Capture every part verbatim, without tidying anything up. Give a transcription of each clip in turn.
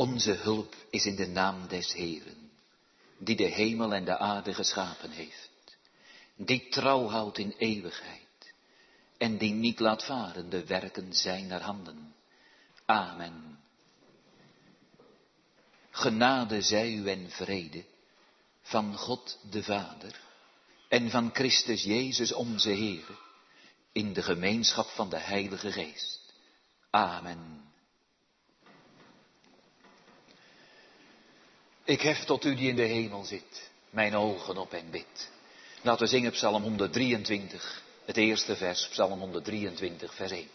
Onze hulp is in de naam des Heeren, die de hemel en de aarde geschapen heeft, die trouw houdt in eeuwigheid en die niet laat varen de werken zijner handen. Amen. Genade zij u en vrede van God de Vader en van Christus Jezus onze Heer, in de gemeenschap van de Heilige Geest. Amen. Ik hef tot u die in de hemel zit, mijn ogen op en bid. Laten we zingen Psalm honderddrieëntwintig, het eerste vers, Psalm honderddrieëntwintig, vers één.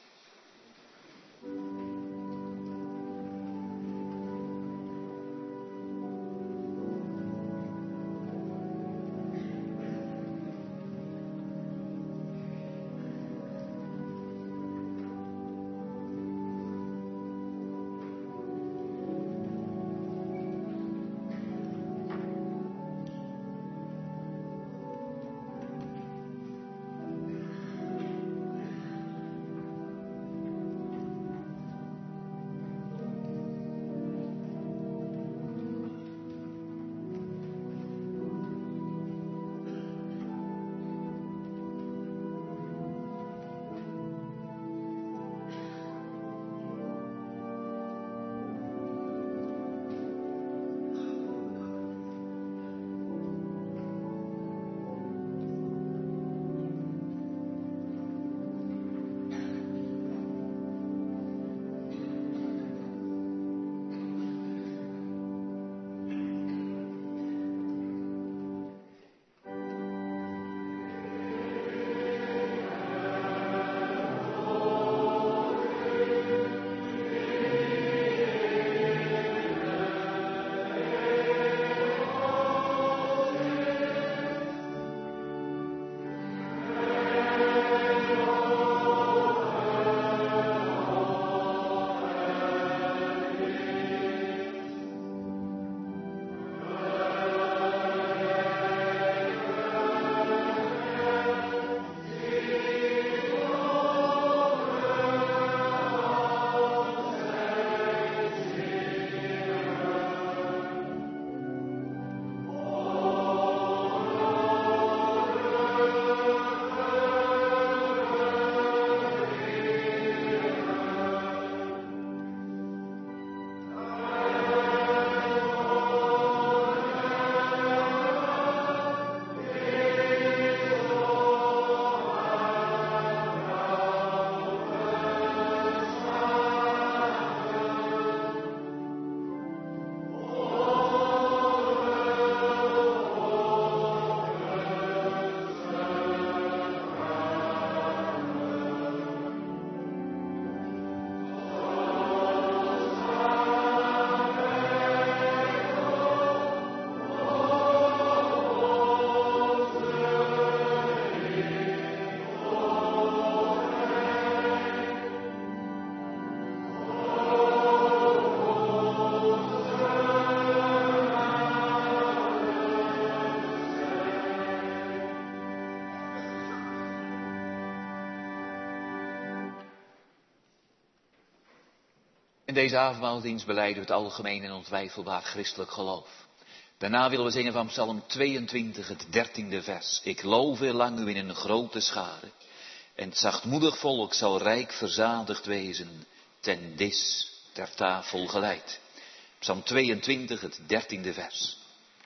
In deze avondmaaldienst belijden we het algemeen en ontwijfelbaar christelijk geloof. Daarna willen we zingen van Psalm tweeëntwintig, het dertiende vers. Ik loof weer lang u in een grote schare. En het zachtmoedig volk zal rijk verzadigd wezen, ten dis ter tafel geleid. Psalm tweeëntwintig, het dertiende vers.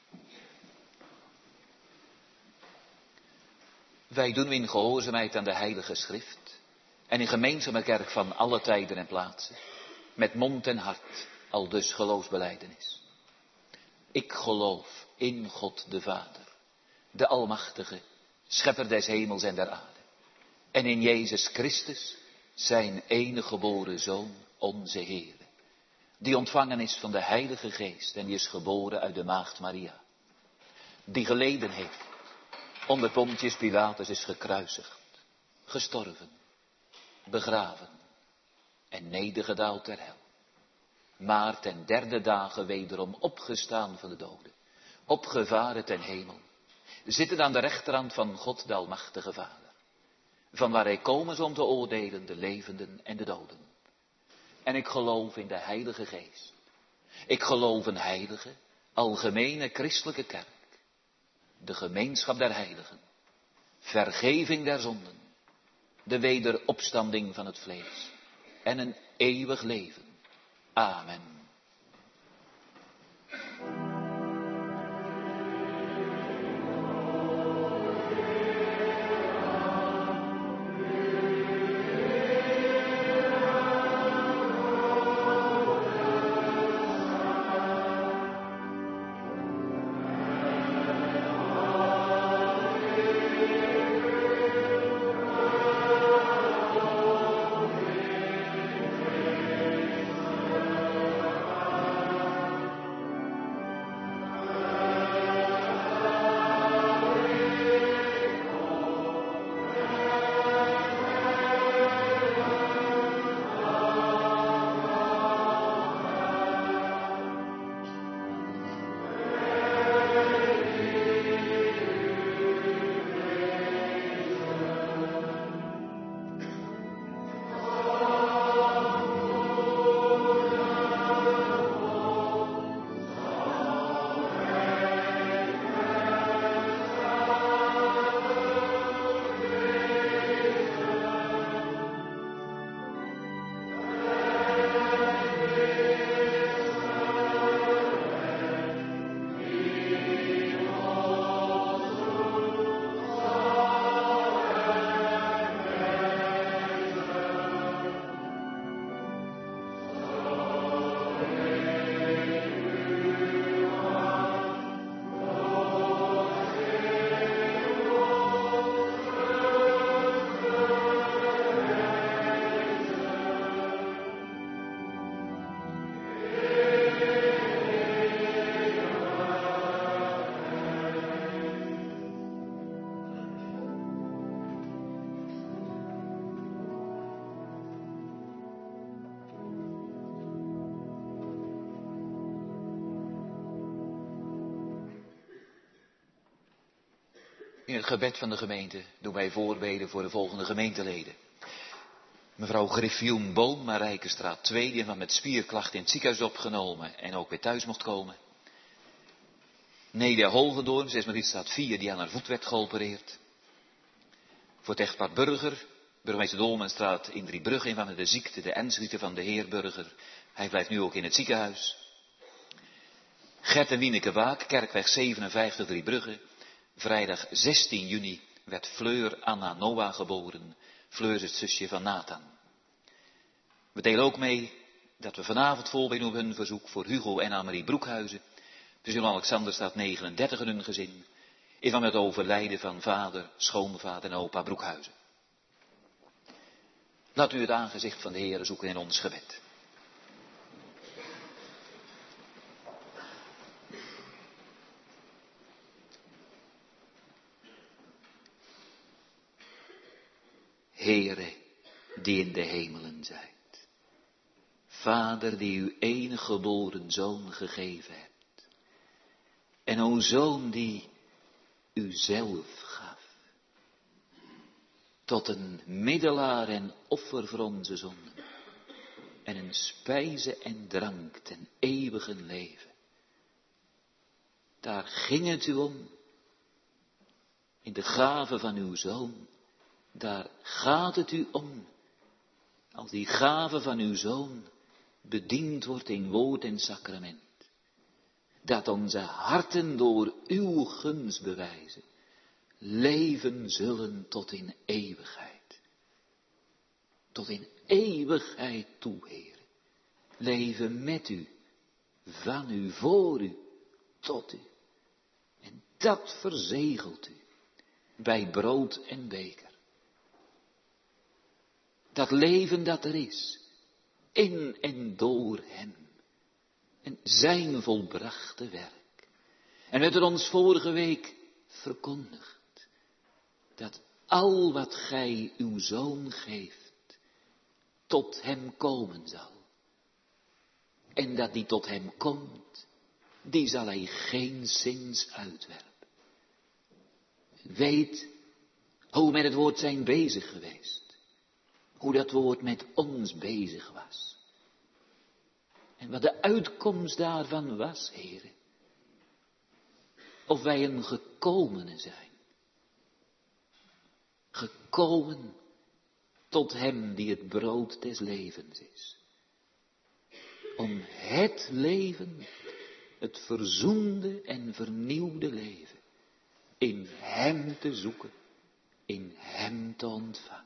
Wij doen in gehoorzaamheid aan de Heilige Schrift en in gemeenzame kerk van alle tijden en plaatsen, met mond en hart, al dus geloofsbelijdenis. Ik geloof in God de Vader, de Almachtige, Schepper des hemels en der aarde, en in Jezus Christus, zijn enige geboren Zoon, onze Heer, die ontvangen is van de Heilige Geest en die is geboren uit de Maagd Maria, die geleden heeft, onder Pontius Pilatus is gekruisigd, gestorven, begraven en nedergedaald ter hel. Maar ten derde dagen wederom opgestaan van de doden, opgevaren ten hemel, zitten aan de rechterhand van God de Almachtige Vader, van waar hij komen zal om te oordelen de levenden en de doden. En ik geloof in de Heilige Geest, Ik geloof een heilige, algemene christelijke kerk. De gemeenschap der heiligen. Vergeving der zonden. De wederopstanding van het vlees. En een eeuwig leven. Amen. In het gebed van de gemeente doen wij voorbeden voor de volgende gemeenteleden. Mevrouw Griffioen Boom, Marijkenstraat twee, die van met spierklachten in het ziekenhuis opgenomen en ook weer thuis mocht komen. Nelia Holgendoorn, Zesmarietstraat vier, die aan haar voet werd geopereerd. Voor het echtpaar Burger, burgemeester Dolmenstraat in Driebrugge, een van de ziekte, de ensrieten van de heer Burger. Hij blijft nu ook in het ziekenhuis. Gert en Wieneke Waak, Kerkweg zevenenvijftig, Driebrugge. Vrijdag zestien juni werd Fleur Anna Noah geboren. Fleur is het zusje van Nathan. We delen ook mee dat we vanavond voorbeden op hun verzoek voor Hugo en Annemarie Broekhuizen. Dus in Alexanderstraat negenendertig in hun gezin. In van het overlijden van vader, schoonvader en opa Broekhuizen. Laat u het aangezicht van de Heer zoeken in ons gebed. Heere, die in de hemelen zijt. Vader, die uw enige geboren Zoon gegeven hebt. En o Zoon, die u zelf gaf. Tot een middelaar en offer voor onze zonden. En een spijze en drank ten eeuwigen leven. Daar ging het u om. In de gave van uw Zoon. Daar gaat het u om, als die gave van uw Zoon bediend wordt in woord en sacrament. Dat onze harten door uw gunst bewijzen, leven zullen tot in eeuwigheid. Tot in eeuwigheid toe, Heer. Leven met u, van u, voor u, tot u. En dat verzegelt u bij brood en beker. Dat leven dat er is, in en door hem. En zijn volbrachte werk. En werd er ons vorige week verkondigd. Dat al wat gij uw Zoon geeft, tot hem komen zal. En dat die tot hem komt, die zal hij geen zins uitwerpen. Weet hoe we met het woord zijn bezig geweest. Hoe dat woord met ons bezig was. En wat de uitkomst daarvan was, Heere. Of wij een gekomene zijn. Gekomen tot hem die het brood des levens is. Om het leven, het verzoende en vernieuwde leven, in hem te zoeken, in hem te ontvangen.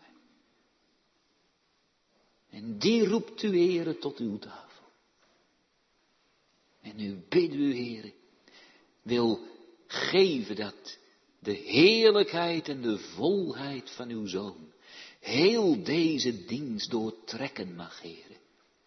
En die roept u, Heere, tot uw tafel. En u bidt u, Heere, wil geven dat de heerlijkheid en de volheid van uw Zoon heel deze dienst doortrekken mag, Heere.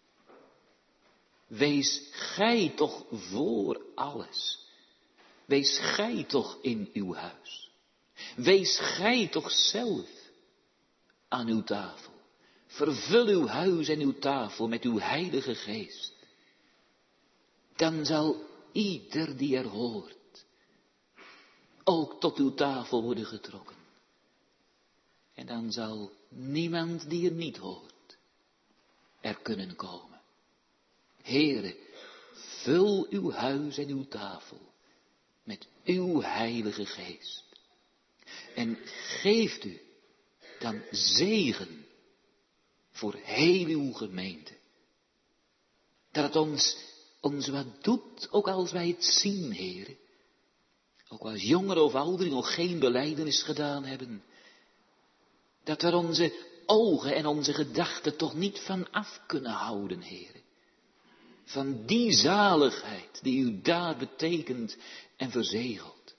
Wees gij toch voor alles. Wees gij toch in uw huis. Wees gij toch zelf aan uw tafel. Vervul uw huis en uw tafel met uw heilige geest. Dan zal ieder die er hoort ook tot uw tafel worden getrokken. En dan zal niemand die er niet hoort er kunnen komen. Heere, vul uw huis en uw tafel met uw heilige geest. En geeft u dan zegen voor heel uw gemeente. Dat het ons, ons wat doet, ook als wij het zien, Heere. Ook als jongeren of ouderen nog geen belijdenis gedaan hebben. Dat we onze ogen en onze gedachten toch niet van af kunnen houden, Heere. Van die zaligheid die u daar betekent en verzegelt.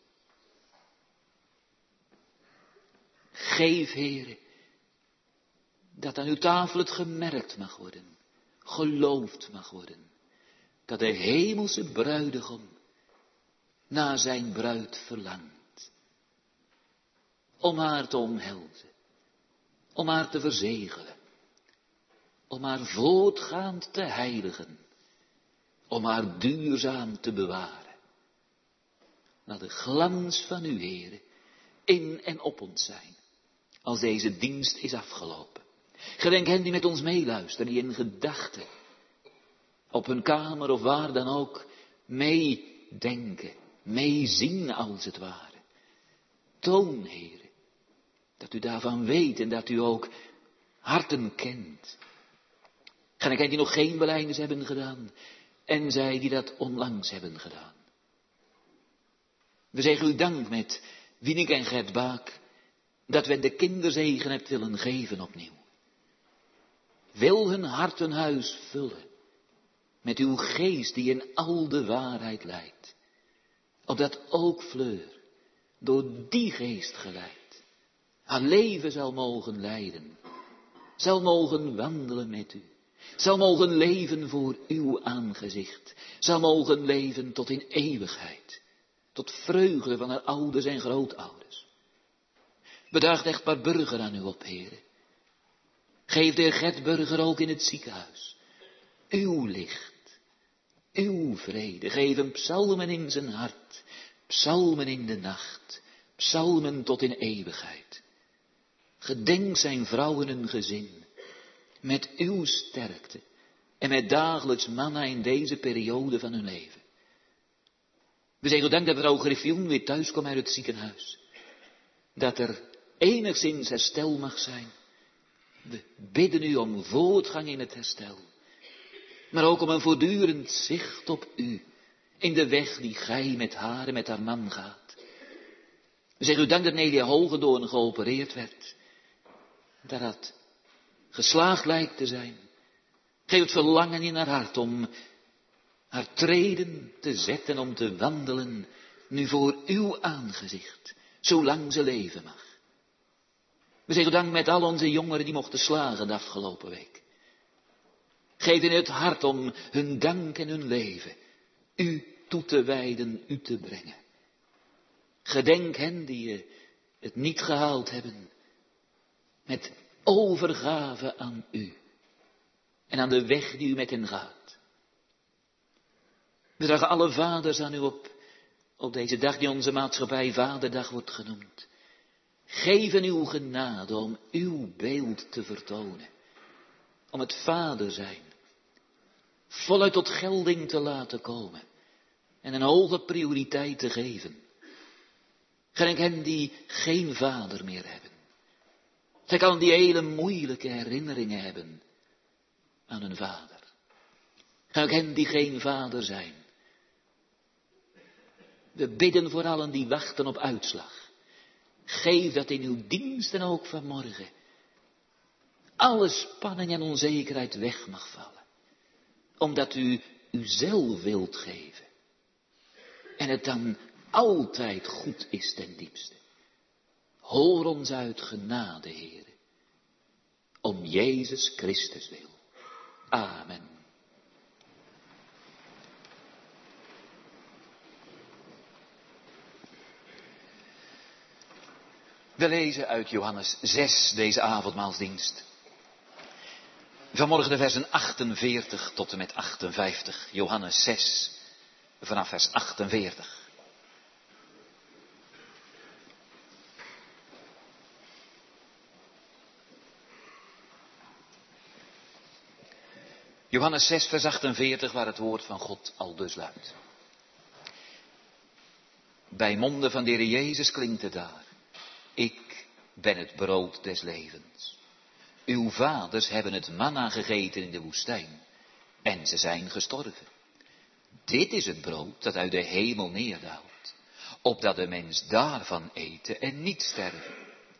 Geef, Heere, dat aan uw tafel het gemerkt mag worden, geloofd mag worden, dat de hemelse bruidegom naar zijn bruid verlangt, om haar te omhelzen, om haar te verzegelen, om haar voortgaand te heiligen, om haar duurzaam te bewaren. Laat de glans van uw Heere in en op ons zijn, als deze dienst is afgelopen. Gedenk hen die met ons meeluisteren, die in gedachten, op hun kamer of waar dan ook, meedenken, meezien als het ware. Toon, Heere, dat u daarvan weet en dat u ook harten kent. Gedenk hen die nog geen belijdenis hebben gedaan en zij die dat onlangs hebben gedaan. We zeggen u dank met Wienike en Gert Baak, dat we de kinderzegen hebt willen geven opnieuw. Wil hun hartenhuis vullen met uw geest die in al de waarheid leidt. Opdat ook Fleur, door die geest geleid, haar leven zal mogen leiden. Zal mogen wandelen met u. Zal mogen leven voor uw aangezicht. Zal mogen leven tot in eeuwigheid. Tot vreugde van haar ouders en grootouders. Bedaagt echtpaar Burger aan u op, Heere. Geef de heer Gert Burger ook in het ziekenhuis uw licht, uw vrede. Geef hem psalmen in zijn hart, psalmen in de nacht, psalmen tot in eeuwigheid. Gedenk zijn vrouw en hun gezin, met uw sterkte en met dagelijks manna in deze periode van hun leven. We zeggen dank dat vrouw Griffioen weer thuis komt uit het ziekenhuis. Dat er enigszins herstel mag zijn. We bidden u om voortgang in het herstel. Maar ook om een voortdurend zicht op u. In de weg die gij met haar en met haar man gaat. We zeggen u dank dat Nelia Hogendoorn geopereerd werd. Dat dat geslaagd lijkt te zijn. Geef het verlangen in haar hart om haar treden te zetten, om te wandelen. Nu voor uw aangezicht. Zolang ze leven mag. We zeggen dank met al onze jongeren die mochten slagen de afgelopen week. Geef in het hart om hun dank en hun leven u toe te wijden, u te brengen. Gedenk hen die het niet gehaald hebben met overgave aan u en aan de weg die u met hen gaat. We dragen alle vaders aan u op, op deze dag die onze maatschappij Vaderdag wordt genoemd. Geef hen uw genade om uw beeld te vertonen. Om het vader zijn voluit tot gelding te laten komen en een hoge prioriteit te geven. Gelijk hen die geen vader meer hebben. Zij kan die hele moeilijke herinneringen hebben aan hun vader. Gelijk hen die geen vader zijn. We bidden voor allen die wachten op uitslag. Geef dat in uw diensten ook vanmorgen alle spanning en onzekerheid weg mag vallen. Omdat u uzelf wilt geven. En het dan altijd goed is ten diepste. Hoor ons uit genade, Heere. Om Jezus Christus wil. Amen. We lezen uit Johannes zes deze avondmaalsdienst. Vanmorgen de versen achtenveertig tot en met achtenvijftig. Johannes zes, vanaf vers achtenveertig. Johannes zes, vers achtenveertig, waar het woord van God aldus luidt. Bij monden van de Heer Jezus klinkt het daar. Ik ben het brood des levens. Uw vaders hebben het manna gegeten in de woestijn en ze zijn gestorven. Dit is het brood dat uit de hemel neerdaalt, opdat de mens daarvan eten en niet sterven.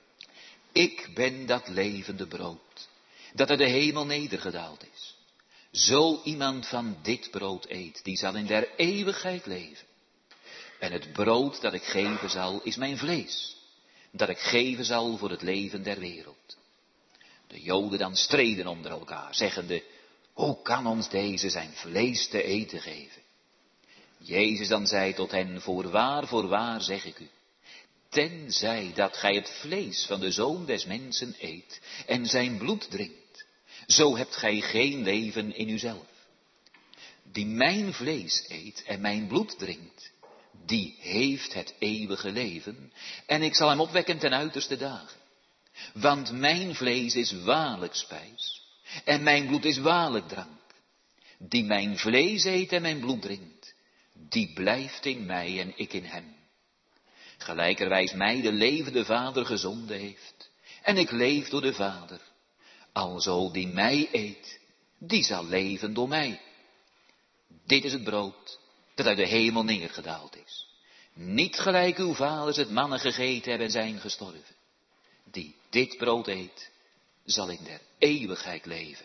Ik ben dat levende brood, dat uit de hemel nedergedaald is. Zo iemand van dit brood eet, die zal in der eeuwigheid leven. En het brood dat ik geven zal, is mijn vlees, dat ik geven zal voor het leven der wereld. De Joden dan streden onder elkaar, zeggende, hoe kan ons deze zijn vlees te eten geven? Jezus dan zei tot hen, voorwaar, voorwaar zeg ik u, tenzij dat gij het vlees van de Zoon des Mensen eet en zijn bloed drinkt, zo hebt gij geen leven in uzelf. Die mijn vlees eet en mijn bloed drinkt, die heeft het eeuwige leven, en ik zal hem opwekken ten uiterste dagen. Want mijn vlees is waarlijk spijs, en mijn bloed is waarlijk drank. Die mijn vlees eet en mijn bloed drinkt, die blijft in mij en ik in hem. Gelijkerwijs mij de levende Vader gezonden heeft, en ik leef door de Vader. Alzo die mij eet, die zal leven door mij. Dit is het brood dat uit de hemel neergedaald is. Niet gelijk uw vaders het mannen gegeten hebben en zijn gestorven. Die dit brood eet, zal in der eeuwigheid leven.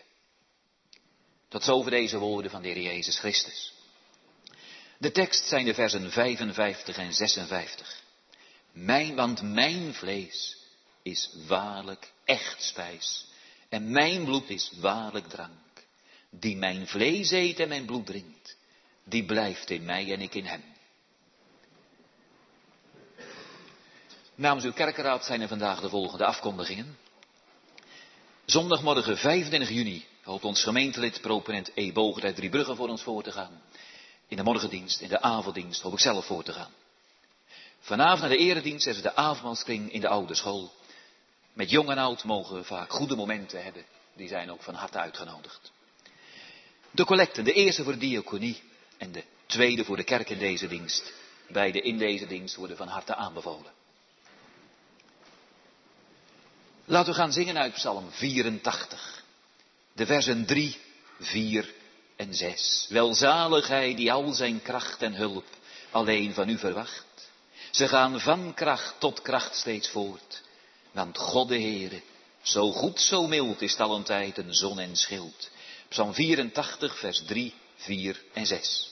Tot zover deze woorden van de Heer Jezus Christus. De tekst zijn de versen vijfenvijftig en zesenvijftig. Mijn, want mijn vlees is waarlijk echt spijs. En mijn bloed is waarlijk drank. Die mijn vlees eet en mijn bloed drinkt, die blijft in mij en ik in hem. Namens uw kerkenraad zijn er vandaag de volgende afkondigingen. Zondagmorgen vijfentwintig juni hoopt ons gemeentelid proponent E. Boger uit Driebrugge voor ons voor te gaan. In de morgendienst, in de avonddienst hoop ik zelf voor te gaan. Vanavond naar de eredienst is er de avondmaalskring in de oude school. Met jong en oud mogen we vaak goede momenten hebben. Die zijn ook van harte uitgenodigd. De collecten, de eerste voor de diaconie en de tweede voor de kerk in deze dienst. Beide in deze dienst worden van harte aanbevolen. Laten we gaan zingen uit Psalm vierentachtig. De versen drie, vier en zes. Welzalig hij die al zijn kracht en hulp alleen van u verwacht. Ze gaan van kracht tot kracht steeds voort. Want God de Heere, zo goed, zo mild is talentijd een zon en schild. Psalm vierentachtig, vers drie, vier en zes.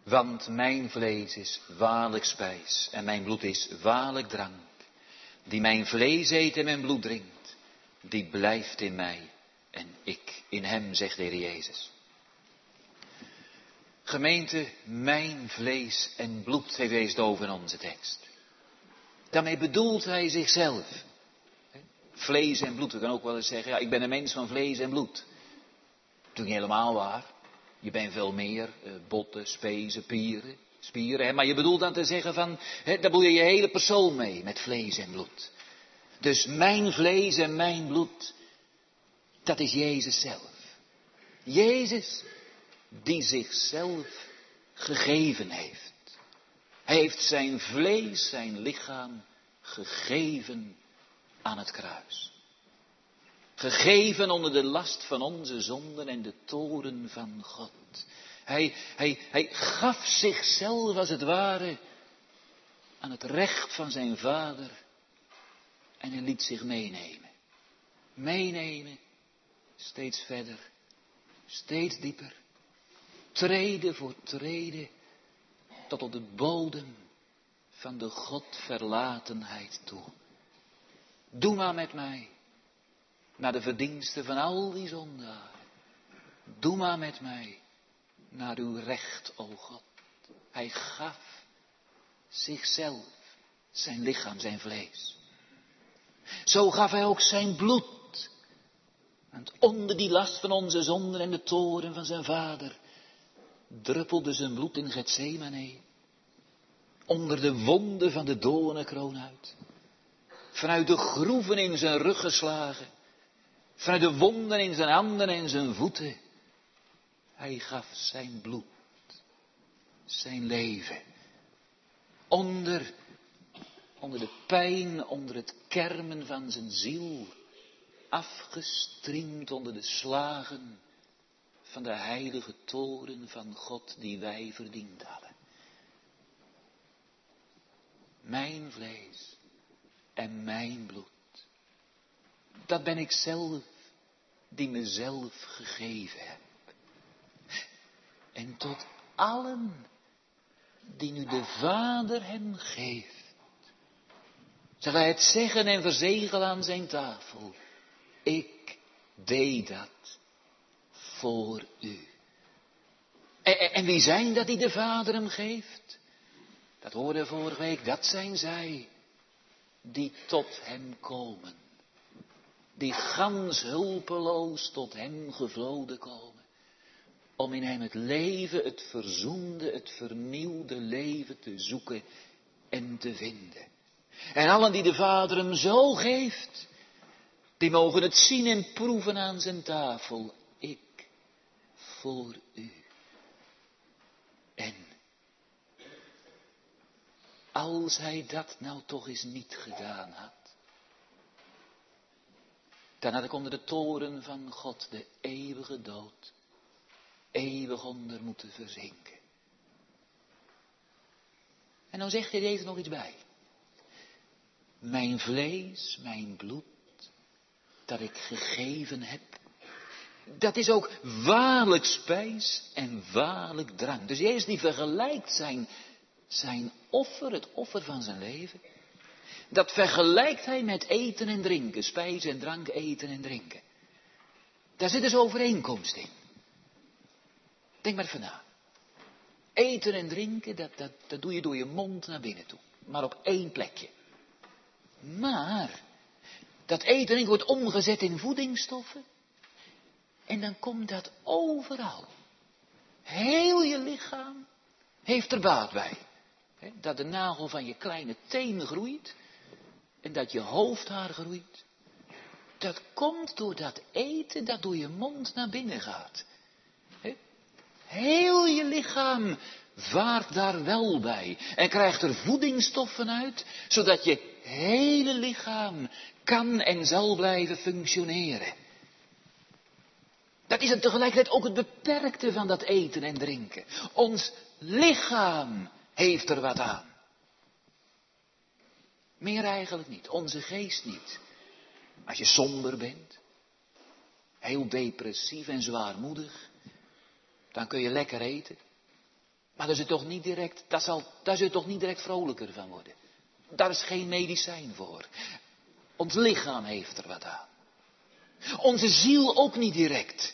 Want mijn vlees is waarlijk spijs en mijn bloed is waarlijk drank. Die mijn vlees eet en mijn bloed drinkt, die blijft in mij en ik in hem, zegt de Heer Jezus. Gemeente, mijn vlees en bloed, heeft Jezus het over in onze tekst. Daarmee bedoelt hij zichzelf. Vlees en bloed, we kunnen ook wel eens zeggen, ja, ik ben een mens van vlees en bloed. Dat is niet helemaal waar. Je bent veel meer, eh, botten, spezen, pieren, spieren. Hè? Maar je bedoelt dan te zeggen van, hè, daar bedoel je je hele persoon mee, met vlees en bloed. Dus mijn vlees en mijn bloed, dat is Jezus zelf. Jezus die zichzelf gegeven heeft. Hij heeft zijn vlees, zijn lichaam gegeven aan het kruis. Gegeven onder de last van onze zonden en de toorn van God. Hij, hij, hij gaf zichzelf als het ware aan het recht van zijn Vader. En hij liet zich meenemen. Meenemen, steeds verder, steeds dieper. Treden voor treden, tot op de bodem van de Godverlatenheid toe. Doe maar met mij, naar de verdiensten van al die zondaren. Doe maar met mij, naar uw recht, o God. Hij gaf zichzelf, zijn lichaam, zijn vlees. Zo gaf hij ook zijn bloed. Want onder die last van onze zonden en de toren van zijn Vader druppelde zijn bloed in Getsemane. Onder de wonden van de doornenkroon uit. Vanuit de groeven in zijn rug geslagen. Vanuit de wonden in zijn handen en zijn voeten. Hij gaf zijn bloed. Zijn leven. Onder, onder de pijn, onder het kermen van zijn ziel. Afgestriemd onder de slagen van de heilige toren van God die wij verdiend hadden. Mijn vlees en mijn bloed. Dat ben ik zelf die mezelf gegeven heb. En tot allen die nu de Vader hem geeft, zal hij het zeggen en verzegelen aan zijn tafel. Ik deed dat voor u. En, en wie zijn dat die de Vader hem geeft? Dat hoorden we vorige week, dat zijn zij die tot hem komen. Die gans hulpeloos tot hem gevloden komen. Om in hem het leven, het verzoende, het vernieuwde leven te zoeken en te vinden. En allen die de Vader hem zo geeft, die mogen het zien en proeven aan zijn tafel. Ik voor u. En als hij dat nou toch eens niet gedaan had, dan had ik onder de toren van God de eeuwige dood eeuwig onder moeten verzinken. En dan zegt hij deze nog iets bij. Mijn vlees, mijn bloed, dat ik gegeven heb, dat is ook waarlijk spijs en waarlijk drank. Dus Jezus die vergelijkt zijn, zijn offer, het offer van zijn leven, dat vergelijkt hij met eten en drinken, spijs en drank, eten en drinken. Daar zit dus overeenkomst in. Denk maar even na. Eten en drinken, dat, dat, dat doe je door je mond naar binnen toe. Maar op één plekje. Maar dat eten en drinken wordt omgezet in voedingsstoffen. En dan komt dat overal. Heel je lichaam heeft er baat bij. He, dat de nagel van je kleine teen groeit. En dat je hoofdhaar groeit. Dat komt door dat eten dat door je mond naar binnen gaat. He, heel je lichaam vaart daar wel bij. En krijgt er voedingsstoffen uit. Zodat je hele lichaam kan en zal blijven functioneren. Dat is het tegelijkertijd ook het beperkte van dat eten en drinken. Ons lichaam heeft er wat aan. Meer eigenlijk niet. Onze geest niet. Als je somber bent, heel depressief en zwaarmoedig, dan kun je lekker eten. Maar daar zul je toch niet direct, daar zal, daar zul je toch niet direct vrolijker van worden. Daar is geen medicijn voor. Ons lichaam heeft er wat aan. Onze ziel ook niet direct.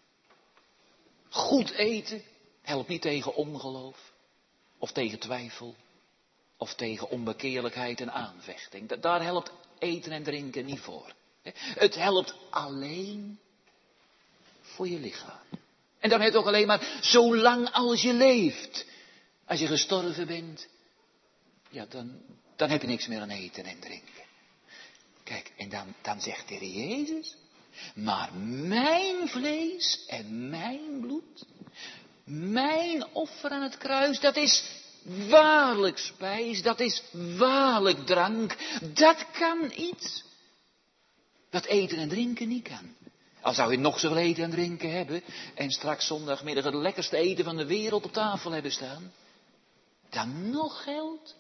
Goed eten helpt niet tegen ongeloof. Of tegen twijfel. Of tegen onbekeerlijkheid en aanvechting. Daar helpt eten en drinken niet voor. Het helpt alleen voor je lichaam. En dan heb je ook alleen maar zolang als je leeft. Als je gestorven bent, ja, dan, dan heb je niks meer aan eten en drinken. Kijk, en dan, dan zegt de Heer Jezus, maar mijn vlees en mijn bloed, mijn offer aan het kruis, dat is waarlijk spijs, dat is waarlijk drank, dat kan iets wat eten en drinken niet kan. Al zou je nog zoveel eten en drinken hebben en straks zondagmiddag het lekkerste eten van de wereld op tafel hebben staan, dan nog geldt,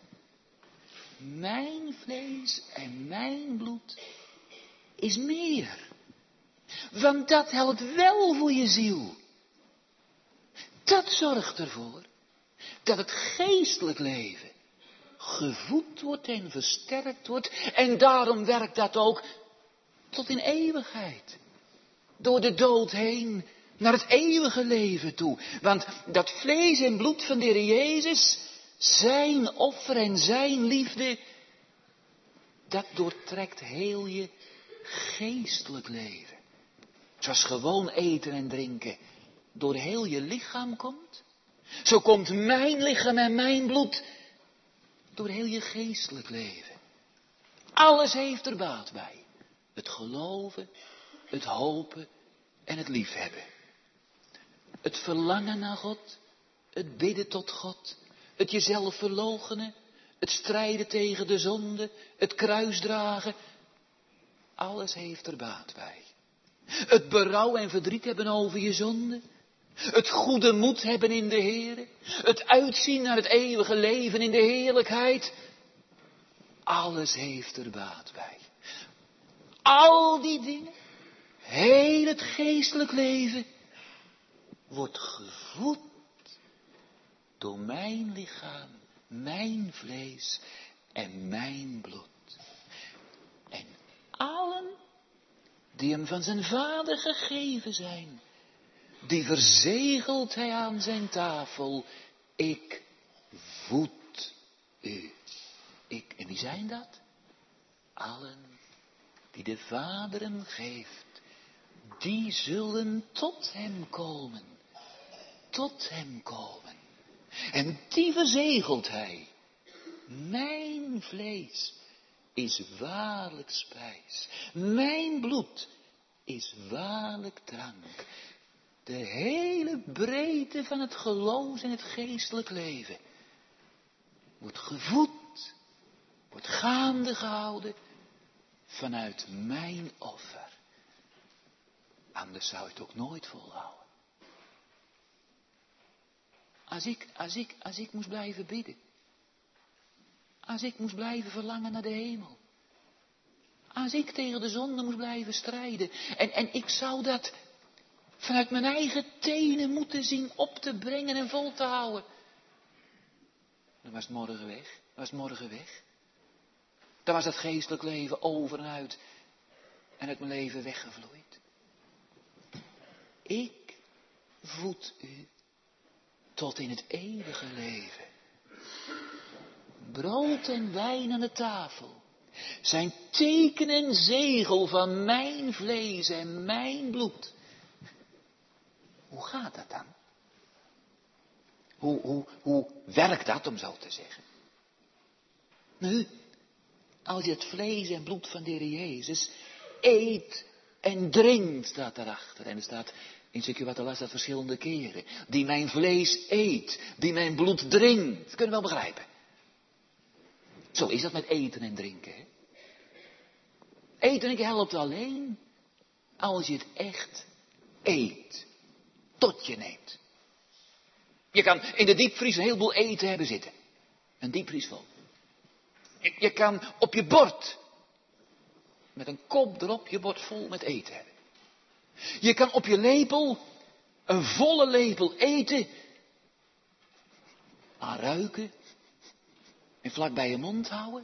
mijn vlees en mijn bloed is meer. Want dat helpt wel voor je ziel. Dat zorgt ervoor dat het geestelijk leven gevoed wordt en versterkt wordt. En daarom werkt dat ook tot in eeuwigheid. Door de dood heen naar het eeuwige leven toe. Want dat vlees en bloed van de Heer Jezus, zijn offer en zijn liefde, dat doortrekt heel je geestelijk leven. Zoals gewoon eten en drinken door heel je lichaam komt, zo komt mijn lichaam en mijn bloed door heel je geestelijk leven. Alles heeft er baat bij. Het geloven, het hopen en het liefhebben. Het verlangen naar God, het bidden tot God, het jezelf verloochenen, het strijden tegen de zonde, het kruis dragen. Alles heeft er baat bij. Het berouw en verdriet hebben over je zonde. Het goede moed hebben in de Heer. Het uitzien naar het eeuwige leven in de heerlijkheid. Alles heeft er baat bij. Al die dingen, heel het geestelijk leven, wordt gevoed door mijn lichaam, mijn vlees en mijn bloed. En allen die hem van zijn vader gegeven zijn, die verzegelt hij aan zijn tafel. Ik voed u. Ik, en wie zijn dat? Allen die de Vader hem geeft, die zullen tot hem komen. Tot hem komen. En die verzegelt hij. Mijn vlees is waarlijk spijs. Mijn bloed is waarlijk drank. De hele breedte van het geloof en het geestelijk leven wordt gevoed, wordt gaande gehouden vanuit mijn offer. Anders zou je het ook nooit volhouden. Als ik, als ik, als ik moest blijven bidden. Als ik moest blijven verlangen naar de hemel. Als ik tegen de zonde moest blijven strijden. En, en ik zou dat vanuit mijn eigen tenen moeten zien op te brengen en vol te houden. Dan was het morgen weg. Dan was het morgen weg. Dan was dat geestelijk leven over en uit. En uit mijn leven weggevloeid. Ik voed u tot in het eeuwige leven. Brood en wijn aan de tafel zijn teken en zegel van mijn vlees en mijn bloed. Hoe gaat dat dan? Hoe, hoe, hoe werkt dat, om zo te zeggen? Nu, als je het vlees en bloed van de Heer Jezus eet en drinkt, staat daarachter. En er staat in stukje wat er las dat verschillende keren. Die mijn vlees eet, die mijn bloed drinkt. Dat kunnen we wel begrijpen. Zo is dat met eten en drinken. Hè? Eten en drinken helpt alleen als je het echt eet. Tot je neemt. Je kan in de diepvries een heleboel eten hebben zitten. Een diepvries vol. Je, je kan op je bord, met een kop erop, je bord vol met eten hebben. Je kan op je lepel, een volle lepel eten. aan ruiken en vlak bij je mond houden.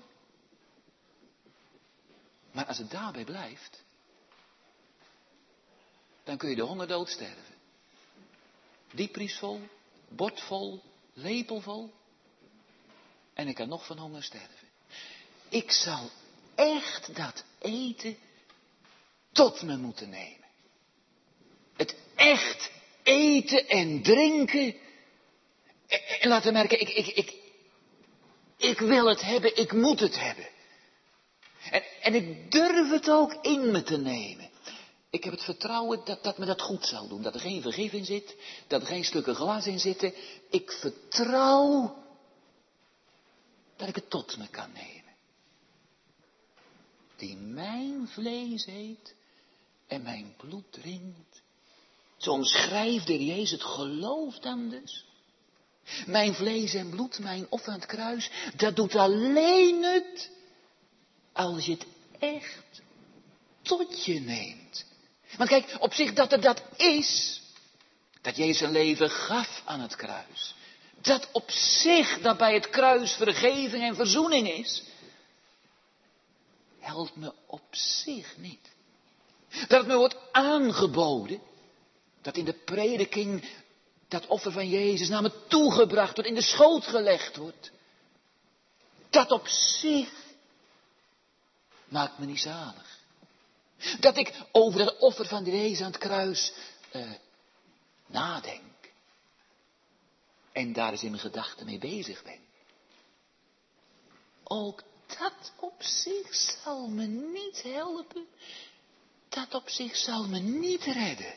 Maar als het daarbij blijft, dan kun je de hongerdood sterven. Diepries vol, bord vol, lepel vol. En ik kan nog van honger sterven. Ik zal echt dat eten tot me moeten nemen. Het echt eten en drinken. En laten merken, ik, ik, ik, ik wil het hebben, ik moet het hebben. En, en ik durf het ook in me te nemen. Ik heb het vertrouwen dat, dat me dat goed zal doen. Dat er geen vergif in zit. Dat er geen stukken glas in zitten. Ik vertrouw dat ik het tot me kan nemen. Die mijn vlees eet en mijn bloed drinkt. Zo omschrijft de Heer Jezus het geloof dan dus. Mijn vlees en bloed, mijn offer aan het kruis, dat doet alleen het als je het echt tot je neemt. Want kijk, op zich dat er dat is, dat Jezus zijn leven gaf aan het kruis. Dat op zich, dat bij het kruis vergeving en verzoening is, helpt me op zich niet. Dat het me wordt aangeboden, dat in de prediking dat offer van Jezus naar me toegebracht wordt, in de schoot gelegd wordt. Dat op zich maakt me niet zalig. Dat ik over het offer van Jezus aan het kruis uh, nadenk. En daar eens in mijn gedachten mee bezig ben. Ook dat op zich zal me niet helpen. Dat op zich zal me niet redden.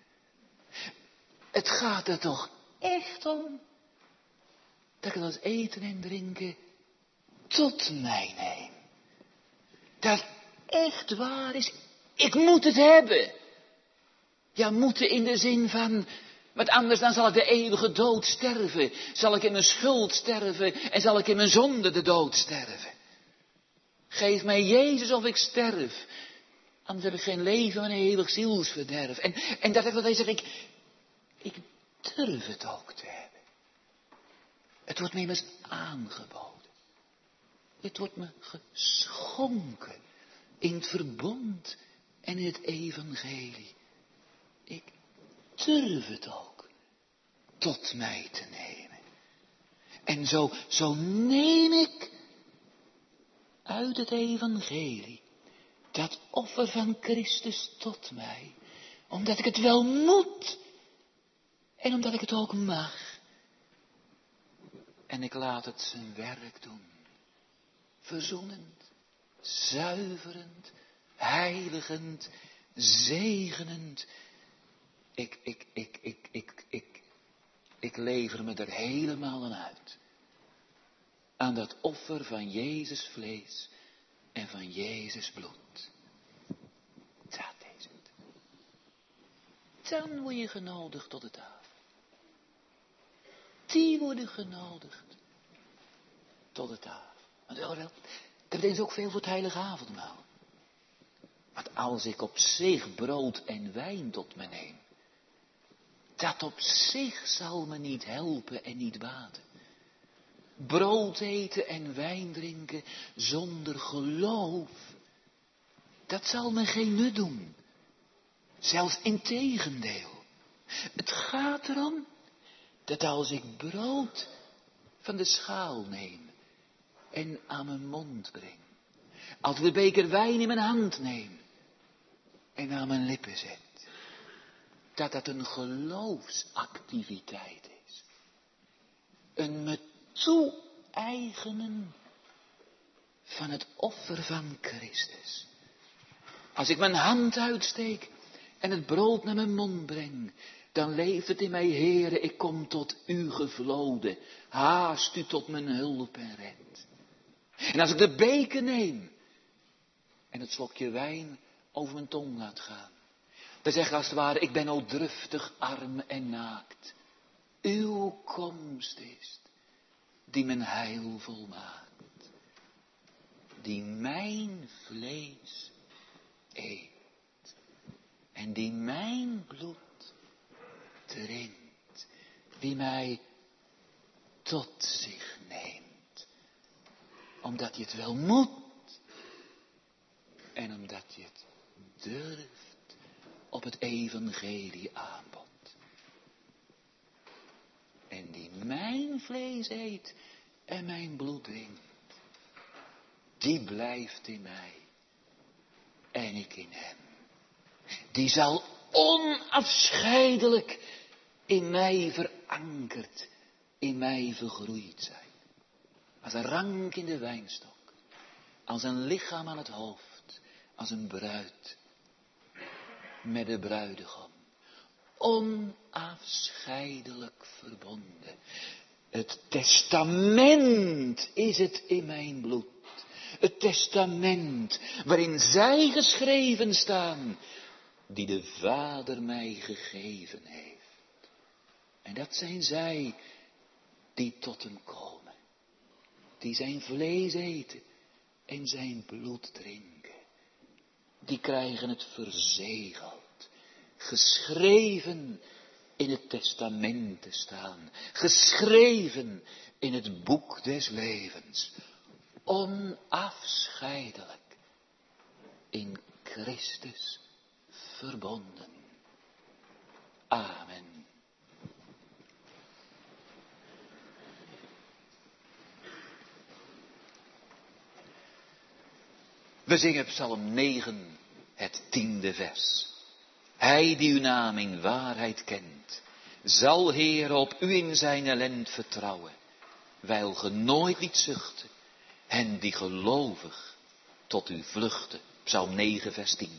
Het gaat er toch echt om dat ik dat eten en drinken tot mij neem. Dat echt waar is. Ik moet het hebben. Ja, moeten in de zin van, want anders dan zal ik de eeuwige dood sterven. Zal ik in mijn schuld sterven en zal ik in mijn zonde de dood sterven. Geef mij Jezus of ik sterf. Anders heb ik geen leven, maar een eeuwig zielsverderf. En, en dat ik dat zeg, ik, ik durf het ook te hebben. Het wordt me immers aangeboden. Het wordt me geschonken in het verbond en in het evangelie. Ik durf het ook tot mij te nemen. En zo, zo neem ik uit het evangelie dat offer van Christus tot mij. Omdat ik het wel moet. En omdat ik het ook mag. En ik laat het zijn werk doen. Verzoenend, zuiverend, heiligend, zegenend. Ik, ik, ik, ik, ik, ik, ik lever me er helemaal aan uit. Aan dat offer van Jezus vlees en van Jezus bloed. Dat is het. Dan word je genodigd tot de tafel. Die worden genodigd tot de tafel. Want wel, dat betekent ook veel voor het heilige avondmaal. Want als ik op zich brood en wijn tot me neem, dat op zich zal me niet helpen en niet baten. Brood eten en wijn drinken zonder geloof, dat zal me geen nut doen. Zelfs integendeel. Het gaat erom dat als ik brood van de schaal neem en aan mijn mond breng, als ik de beker wijn in mijn hand neem en aan mijn lippen zet, dat dat een geloofsactiviteit is. Een me toe-eigenen van het offer van Christus. Als ik mijn hand uitsteek en het brood naar mijn mond breng, dan leeft het in mij, Heere, ik kom tot u gevloden. Haast u tot mijn hulp en red. En als ik de beker neem en het slokje wijn over mijn tong laat gaan, dan zeg ik als het ware, ik ben o druftig, arm en naakt. Uw komst is die mijn heil volmaakt. Die mijn vlees eet. En die mijn bloed drinkt. Die mij tot zich neemt. Omdat je het wel moet. En omdat je het durft op het evangelie aanbod. En die mijn vlees eet en mijn bloed drinkt. Die blijft in mij. En ik in hem. Die zal onafscheidelijk in mij verankerd, in mij vergroeid zijn. Als een rank in de wijnstok. Als een lichaam aan het hoofd. Als een bruid. Met de bruidegom. Onafscheidelijk verbonden. Het testament is het in mijn bloed. Het testament waarin zij geschreven staan. Die de Vader mij gegeven heeft. En dat zijn zij die tot hem komen. Die zijn vlees eten en zijn bloed drinken. Die krijgen het verzegeld. Geschreven in het testament te staan. Geschreven in het boek des levens. Onafscheidelijk in Christus verbonden. Amen. We zingen Psalm negen, het tiende vers. Hij die uw naam in waarheid kent, zal Heer op u in zijn ellend vertrouwen, wijl ge nooit liet zuchten, hen die gelovig tot u vluchten. Psalm negen, vers tien.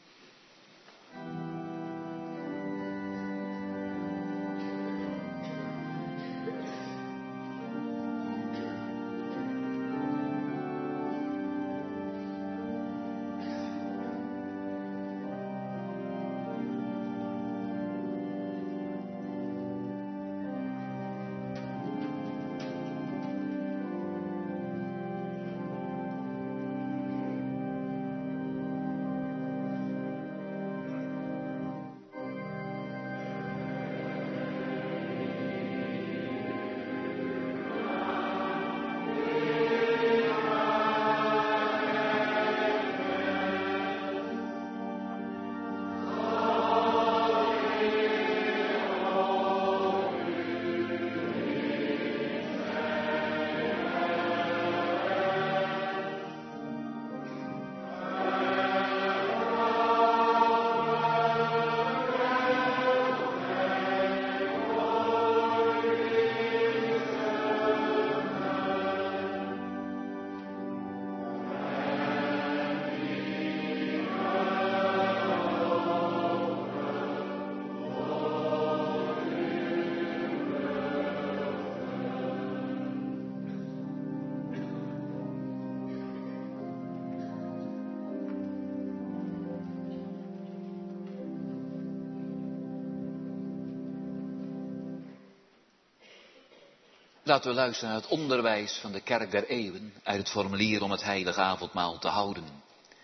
Laten we luisteren naar het onderwijs van de Kerk der Eeuwen uit het formulier om het heilige avondmaal te houden.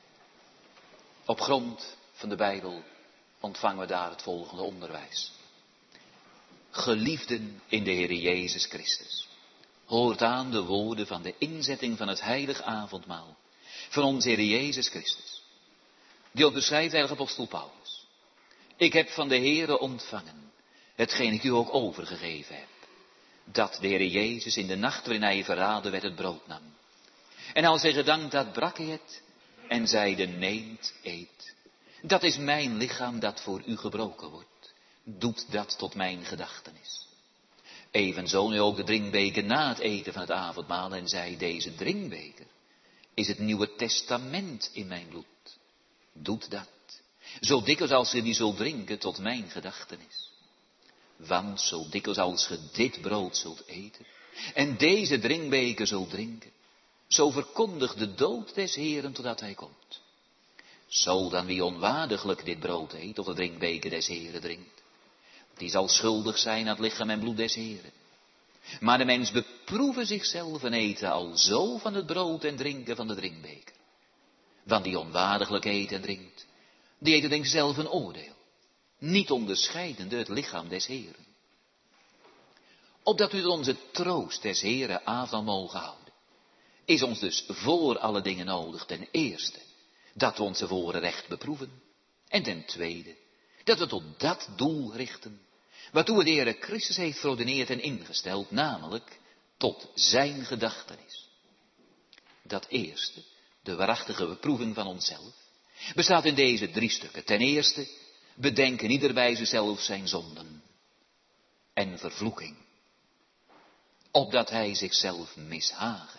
Op grond van de Bijbel ontvangen we daar het volgende onderwijs. Geliefden in de Heer Jezus Christus, hoort aan de woorden van de inzetting van het heilig avondmaal van onze Heer Jezus Christus. Die onderschrijft heilige apostel Paulus. Ik heb van de Heere ontvangen, hetgeen ik u ook overgegeven heb. Dat de Heer Jezus in de nacht waarin hij verraden werd het brood nam. En als hij gedankt had, brak hij het en zeide, neemt, eet. Dat is mijn lichaam dat voor u gebroken wordt. Doet dat tot mijn gedachtenis. Evenzo nu ook de drinkbeker na het eten van het avondmaal en zei, deze drinkbeker is het nieuwe testament in mijn bloed. Doet dat, zo dikwijls als je die zult drinken tot mijn gedachtenis. Want zo dikwijls als ge dit brood zult eten en deze drinkbeker zult drinken, zo verkondigt de dood des Heeren totdat hij komt. Zo dan wie onwaardiglijk dit brood eet of de drinkbeker des Heeren drinkt, die zal schuldig zijn aan het lichaam en bloed des Heeren. Maar de mens beproeve zichzelf en eten al zo van het brood en drinken van de drinkbeker. Want die onwaardiglijk eet en drinkt, die eet denk zelf een oordeel, niet onderscheidende het lichaam des Heeren. opdat u tot onze troost des Heeren avond mogen houden. Is ons dus voor alle dingen nodig, ten eerste, dat we onze woorden recht beproeven. En ten tweede, dat we tot dat doel richten, waartoe de Heere Christus heeft verordeneerd en ingesteld, namelijk tot zijn gedachtenis. Dat eerste, de waarachtige beproeving van onszelf, bestaat in deze drie stukken. Ten eerste, bedenken ieder bij zichzelf zijn zonden en vervloeking, opdat hij zichzelf mishagen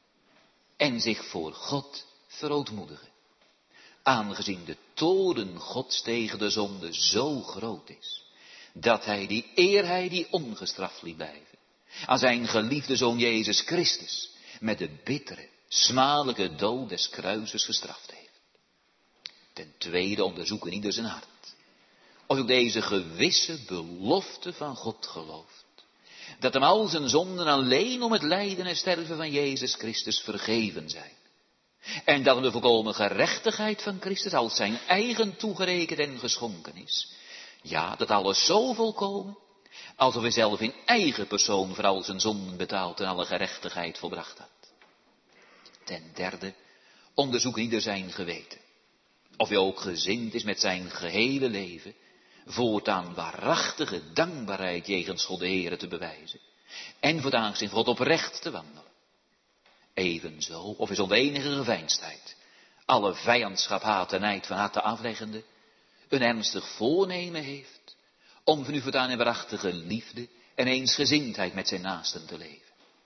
en zich voor God verootmoedigen, aangezien de toorn Gods tegen de zonde zo groot is, dat hij die eer hij die ongestraft liet blijven, aan zijn geliefde Zoon Jezus Christus met de bittere, smadelijke dood des kruises gestraft heeft. Ten tweede, onderzoeken ieder zijn hart, of ook deze gewisse belofte van God gelooft, dat hem al zijn zonden alleen om het lijden en sterven van Jezus Christus vergeven zijn. En dat hem de volkomen gerechtigheid van Christus als zijn eigen toegerekend en geschonken is. Ja, dat alles zo volkomen, alsof hij zelf in eigen persoon voor al zijn zonden betaald en alle gerechtigheid volbracht had. Ten derde, onderzoeken ieder zijn geweten. Of hij ook gezind is met zijn gehele leven voortaan waarachtige dankbaarheid jegens God de Heere te bewijzen. En voor het aangezicht van God oprecht te wandelen. Evenzo, of is onder enige geveinsdheid, alle vijandschap, haat en nijd van harte afleggende, een ernstig voornemen heeft om van u voortaan in waarachtige liefde en eensgezindheid met zijn naasten te leven.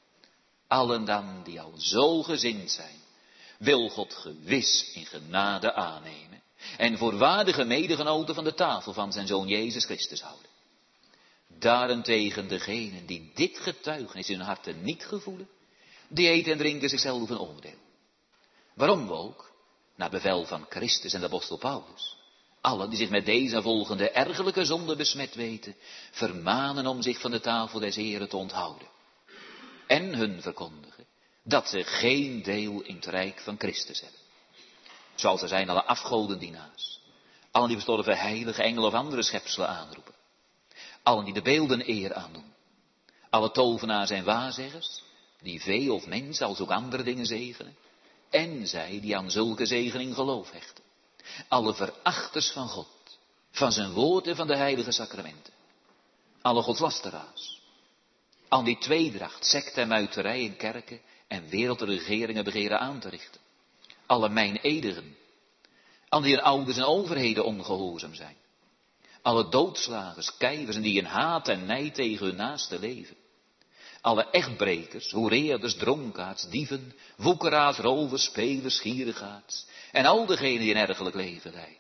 Allen dan die al zo gezind zijn, wil God gewis in genade aannemen en voor waardige medegenoten van de tafel van zijn Zoon Jezus Christus houden. Daarentegen degenen die dit getuigenis in hun harten niet gevoelen, die eten en drinken zichzelf een oordeel. Waarom we ook, naar bevel van Christus en de apostel Paulus, allen die zich met deze volgende ergelijke zonde besmet weten, vermanen om zich van de tafel des Heren te onthouden. En hun verkondigen dat ze geen deel in het rijk van Christus hebben. Zoals er zijn alle afgodendienaars, allen die bestorven heilige engelen of andere schepselen aanroepen, allen die de beelden eer aandoen, alle tovenaars en waarzeggers, die vee of mens als ook andere dingen zegenen, en zij die aan zulke zegening geloof hechten. Alle verachters van God, van zijn woord en van de heilige sacramenten. Alle godslasteraars, aan die tweedracht, secte en muiterij in kerken en wereldregeringen begeren aan te richten. Alle meineedigen, aan die hun ouders en overheden ongehoorzaam zijn. Alle doodslagers, kijvers en die in haat en nijd tegen hun naaste leven. Alle echtbrekers, hoereerders, dronkaards, dieven, woekeraars, rovers, spelers, gierigaards en al degenen die een ergelijk leven leiden.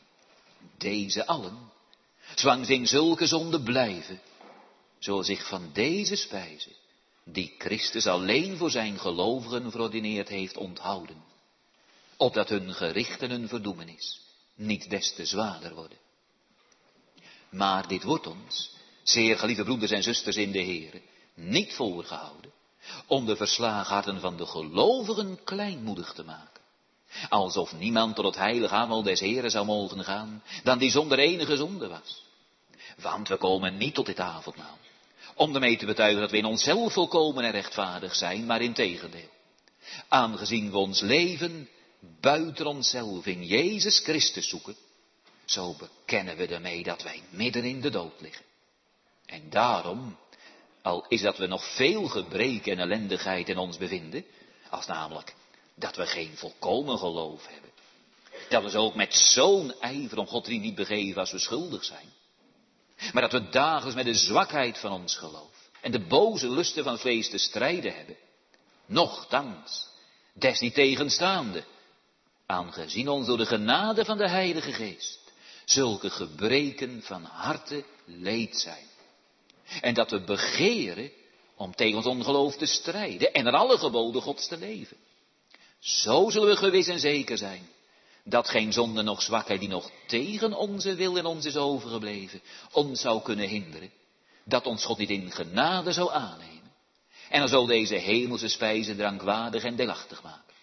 Deze allen, zolang ze in zulke zonde blijven, zullen zich van deze spijze, die Christus alleen voor zijn gelovigen verordineerd heeft, onthouden, opdat hun gericht en hun verdoemenis niet des te zwaarder worden. Maar dit wordt ons, zeer geliefde broeders en zusters in de Here, niet voorgehouden, om de verslagen harten van de gelovigen kleinmoedig te maken. Alsof niemand tot het heilige aanmaal des Heren zou mogen gaan, dan die zonder enige zonde was. Want we komen niet tot dit avondmaal, om ermee te betuigen dat we in onszelf volkomen en rechtvaardig zijn, maar in tegendeel. Aangezien we ons leven buiten onszelf in Jezus Christus zoeken, zo bekennen we ermee dat wij midden in de dood liggen. En daarom, al is dat we nog veel gebreken en ellendigheid in ons bevinden, als namelijk dat we geen volkomen geloof hebben, dat we zo ook met zo'n ijver om God niet begeven als we schuldig zijn, maar dat we dagelijks met de zwakheid van ons geloof en de boze lusten van het vlees te strijden hebben, nochtans, desniettegenstaande, aangezien ons door de genade van de Heilige Geest zulke gebreken van harte leed zijn. En dat we begeren om tegen ons ongeloof te strijden en naar alle geboden Gods te leven. Zo zullen we gewis en zeker zijn dat geen zonde noch zwakheid die nog tegen onze wil in ons is overgebleven, ons zou kunnen hinderen, dat ons God niet in genade zou aannemen. En dan zal deze hemelse spijze drankwaardig en deelachtig maken.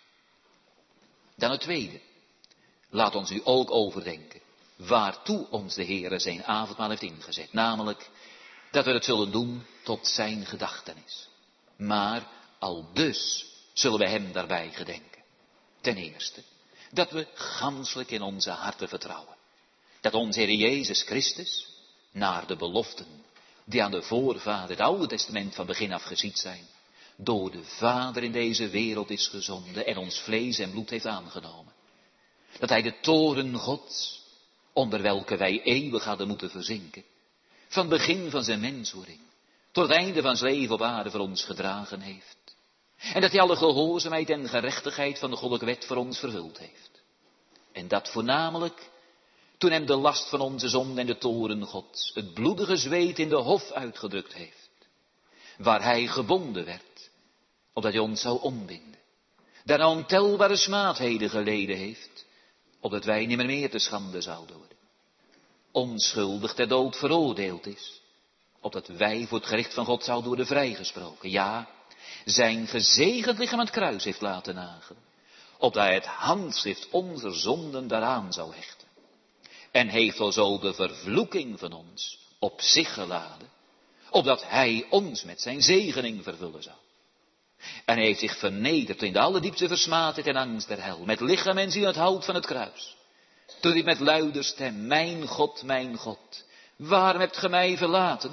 Dan het tweede. Laat ons nu ook overdenken waartoe ons de Heere zijn avondmaal heeft ingezet. Namelijk dat we het zullen doen tot zijn gedachtenis. Maar al dus zullen we hem daarbij gedenken. Ten eerste, dat we ganselijk in onze harten vertrouwen. Dat onze Heer Jezus Christus, naar de beloften die aan de voorvader het Oude Testament van begin af geschied zijn, door de Vader in deze wereld is gezonden en ons vlees en bloed heeft aangenomen. Dat hij de toorn Gods, onder welke wij eeuwig hadden moeten verzinken, van het begin van zijn menswording tot het einde van zijn leven op aarde voor ons gedragen heeft. En dat hij alle gehoorzaamheid en gerechtigheid van de goddelijke wet voor ons vervuld heeft. En dat voornamelijk toen hem de last van onze zonde en de toorn Gods het bloedige zweet in de hof uitgedrukt heeft. Waar hij gebonden werd, opdat hij ons zou ombinden. Daarna ontelbare smaadheden geleden heeft, opdat wij nimmer meer te schande zouden worden. Onschuldig ter dood veroordeeld is, opdat wij voor het gericht van God zouden worden vrijgesproken. Ja, zijn gezegend lichaam aan het kruis heeft laten nagelen, opdat hij het handschrift onze zonden daaraan zou hechten. En heeft alzo de vervloeking van ons op zich geladen, opdat hij ons met zijn zegening vervullen zou. En hij heeft zich vernederd in de allerdiepste versmaadheid en angst der hel, met lichaam en ziel het hout van het kruis. Toen hij met luider stem, mijn God, mijn God, waarom hebt ge mij verlaten?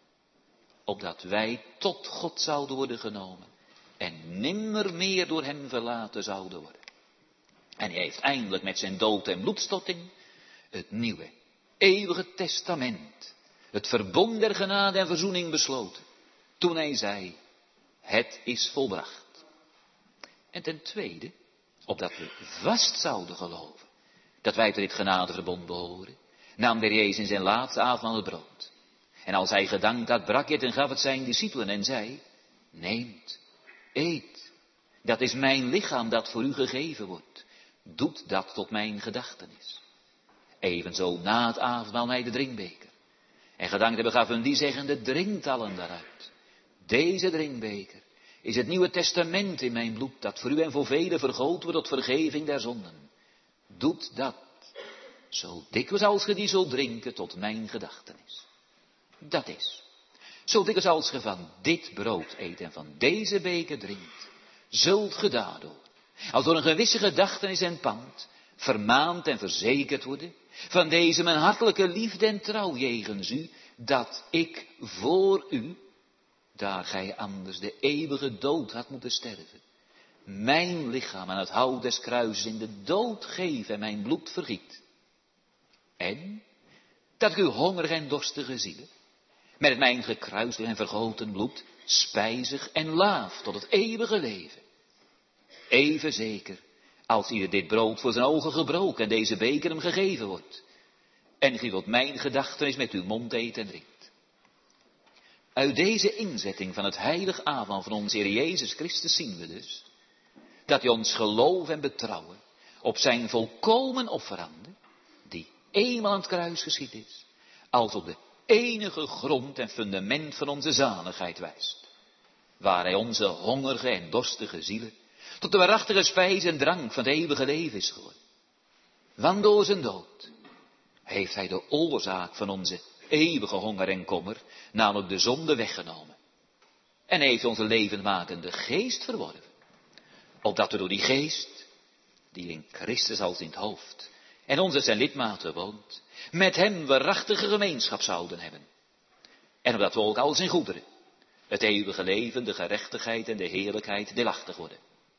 Opdat wij tot God zouden worden genomen en nimmer meer door hem verlaten zouden worden. En hij heeft eindelijk met zijn dood en bloedstorting het nieuwe, eeuwige testament, het verbond der genade en verzoening besloten. Toen hij zei, het is volbracht. En ten tweede, opdat we vast zouden geloven, dat wij tot dit genadeverbond behoren, nam de Heer Jezus in zijn laatste avond het brood. En als hij gedankt had, brak hij het en gaf het zijn discipelen en zei, neemt, eet, dat is mijn lichaam dat voor u gegeven wordt. Doet dat tot mijn gedachtenis. Evenzo na het avondmaal mij de drinkbeker. En gedankt hebben gaf hem die zeggende, drinkt allen daaruit. Deze drinkbeker is het nieuwe testament in mijn bloed, dat voor u en voor velen vergoten wordt tot vergeving der zonden. Doet dat, zo dikwijls als ge die zult drinken, tot mijn gedachtenis. Dat is, zo dikwijls als ge van dit brood eet en van deze beker drinkt, zult ge daardoor, als door een gewisse gedachtenis en pand, vermaand en verzekerd worden, van deze mijn hartelijke liefde en trouw jegens u, dat ik voor u, daar gij anders de eeuwige dood had moeten sterven, mijn lichaam aan het hout des kruises in de dood geef en mijn bloed vergiet. En dat ik uw hongerige en dorstige zielen, met het mijn gekruisd en vergoten bloed, spijzig en laaf tot het eeuwige leven. Even zeker, als ieder dit brood voor zijn ogen gebroken en deze beker hem gegeven wordt. En gij wilt mijn gedachtenis met uw mond eet en drinkt. Uit deze inzetting van het heilig avond van onze Heer Jezus Christus zien we dus, dat hij ons geloof en betrouwen op zijn volkomen offerande, die eenmaal aan het kruis geschied is, als op de enige grond en fundament van onze zaligheid wijst, waar hij onze hongerige en dorstige zielen tot de waarachtige spijs en drank van het eeuwige leven is geworden. Want door zijn dood heeft hij de oorzaak van onze eeuwige honger en kommer, namelijk de zonde, weggenomen. En heeft onze levendmakende geest verworven, opdat we door die geest, die in Christus als in het hoofd en onze zijn lidmaten woont, met hem waarachtige gemeenschap zouden hebben. En opdat we ook al zijn goederen, het eeuwige leven, de gerechtigheid en de heerlijkheid deelachtig worden.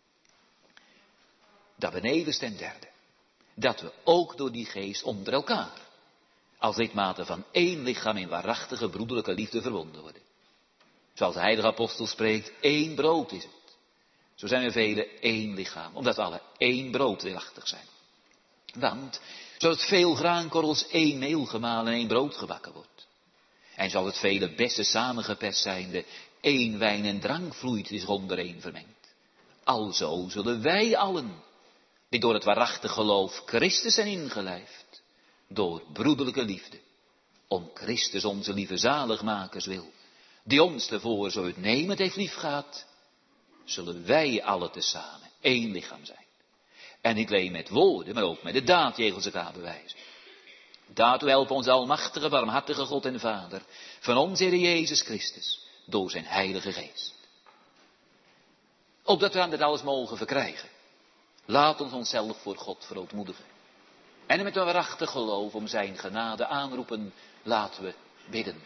Dat benevens ten derde, dat we ook door die geest onder elkaar, als lidmaten van één lichaam in waarachtige broederlijke liefde verbonden worden. Zoals de heilige apostel spreekt, één brood is het. Zo zijn we velen één lichaam, omdat we alle één brood deelachtig zijn. Want, zoals het veel graankorrels één meel gemalen en één brood gebakken wordt. En zoals het vele bessen samengeperst zijnde één wijn en drank vloeit die zich ondereen vermengt. Alzo zullen wij allen, die door het waarachtig geloof Christus zijn ingelijfd, door broederlijke liefde, om Christus onze lieve zaligmakers wil, die ons tevoren zo uitnemend heeft liefgehad, zullen wij alle tezamen één lichaam zijn. En niet alleen met woorden, maar ook met de daad jegens elkaar bewijzen. Daartoe help ons almachtige, barmhartige God en Vader, van onze Heer Jezus Christus, door zijn Heilige Geest. Opdat we aan dit alles mogen verkrijgen, laat ons onszelf voor God verootmoedigen. En met een waarachtig geloof om zijn genade aanroepen, laten we bidden.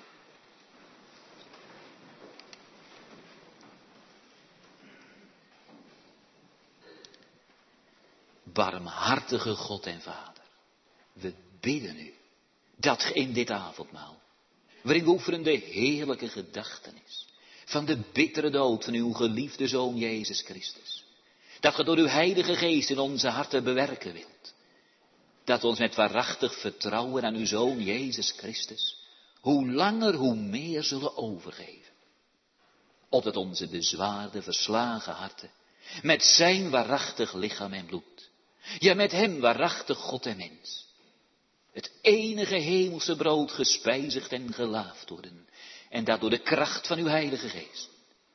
Barmhartige God en Vader, we bidden u dat ge in dit avondmaal, waarin we oefenen de heerlijke gedachtenis van de bittere dood van uw geliefde Zoon Jezus Christus, dat ge door uw Heilige Geest in onze harten bewerken wilt, dat we ons met waarachtig vertrouwen aan uw Zoon Jezus Christus, hoe langer hoe meer zullen overgeven, opdat onze bezwaarde, verslagen harten, met zijn waarachtig lichaam en bloed, ja met hem waarachtig God en mens, het enige hemelse brood gespijzigd en gelaafd worden, en dat door de kracht van uw Heilige Geest.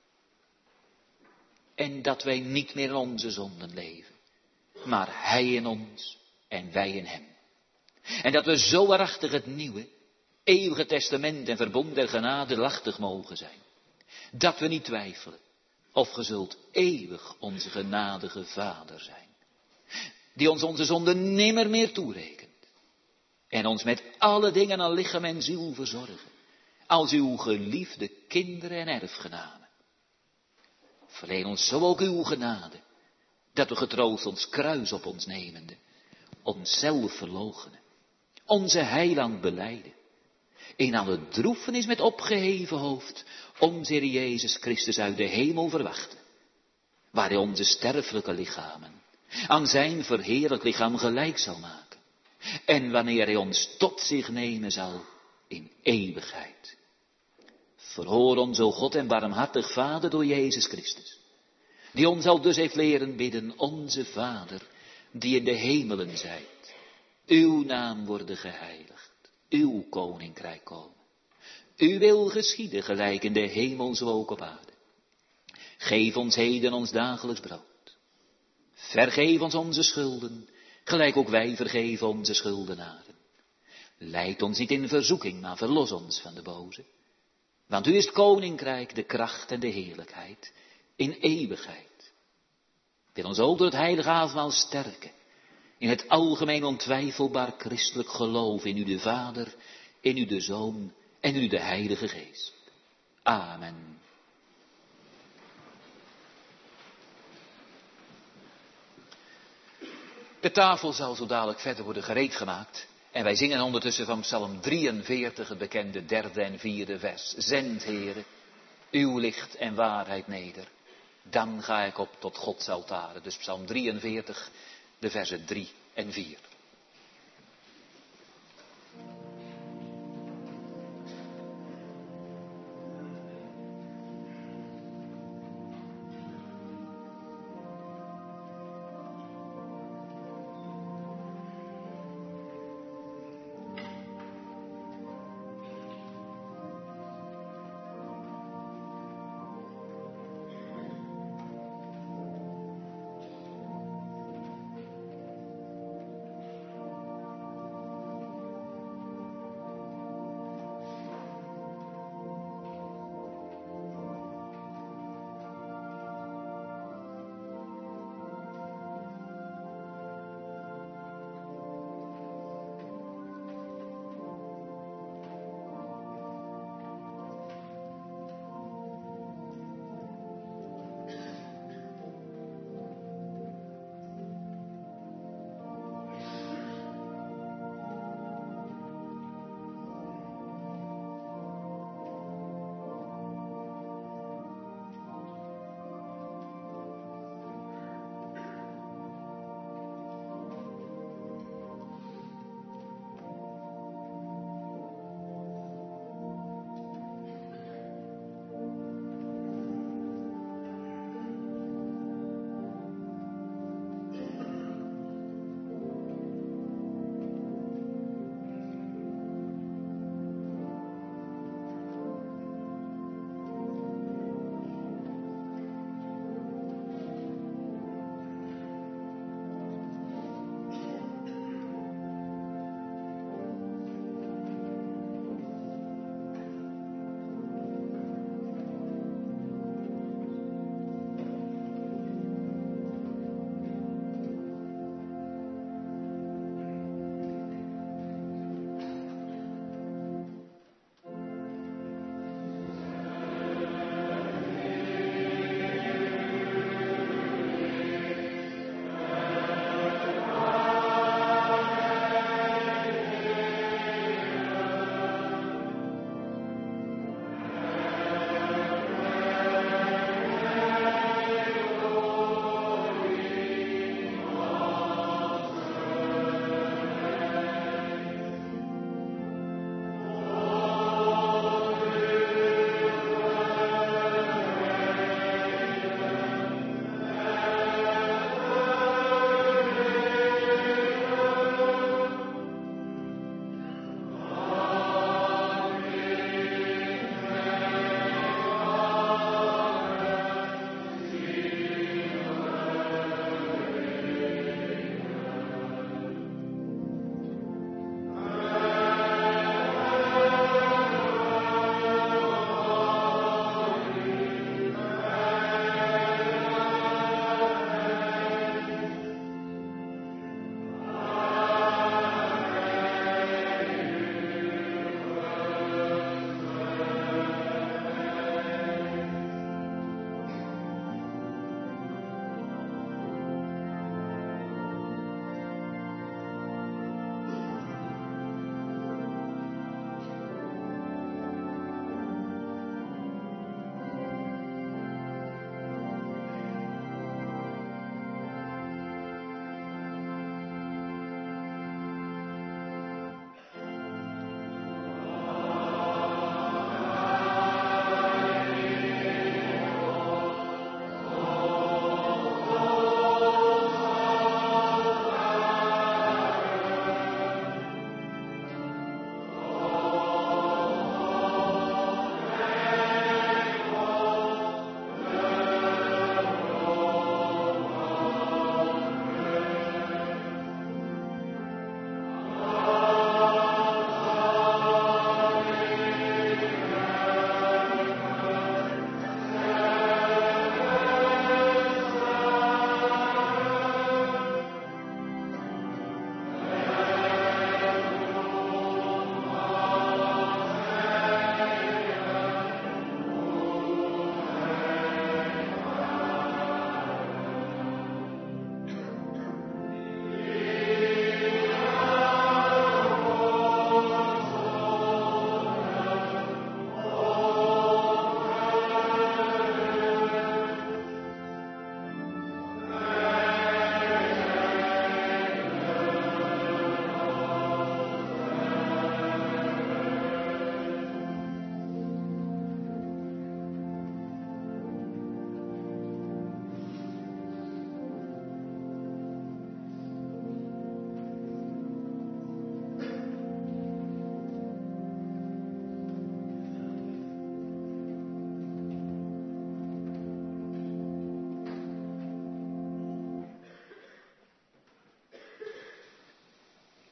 En dat wij niet meer in onze zonden leven, maar hij in ons en wij in hem. En dat we zo waarachtig het nieuwe, eeuwige testament en verbond der genade lachtig mogen zijn, dat we niet twijfelen of ge zult eeuwig onze genadige Vader zijn, die ons onze zonden nimmer meer toerekent en ons met alle dingen aan lichaam en ziel verzorgen, als uw geliefde kinderen en erfgenamen. Verleen ons zo ook uw genade, dat we getroost ons kruis op ons nemende, onszelf verloochenen, onze heiland belijden, in alle droefenis met opgeheven hoofd, onze Heer Jezus Christus uit de hemel verwachten, waar hij onze sterfelijke lichamen aan zijn verheerlijk lichaam gelijk zal maken, en wanneer hij ons tot zich nemen zal in eeuwigheid. Verhoor ons, o God en barmhartig Vader, door Jezus Christus, die ons al dus heeft leren bidden, onze Vader, die in de hemelen zijt, uw naam worden geheiligd, uw koninkrijk komen. Uw wil geschieden gelijk in de hemel zo ook op aarde. Geef ons heden ons dagelijks brood. Vergeef ons onze schulden, gelijk ook wij vergeven onze schuldenaren. Leid ons niet in verzoeking, maar verlos ons van de boze. Want u is het koninkrijk, de kracht en de heerlijkheid in eeuwigheid. Wil ons ook door het heilige avondmaal sterken, in het algemeen ontwijfelbaar christelijk geloof in u de Vader, in u de Zoon en in u de Heilige Geest. Amen. De tafel zal zo dadelijk verder worden gereed gemaakt. En wij zingen ondertussen van Psalm drieënveertig, het bekende derde en vierde vers. Zend, Heere, uw licht en waarheid neder. Dan ga ik op tot Gods altaren. Dus Psalm drieënveertig, de versen drie en vier.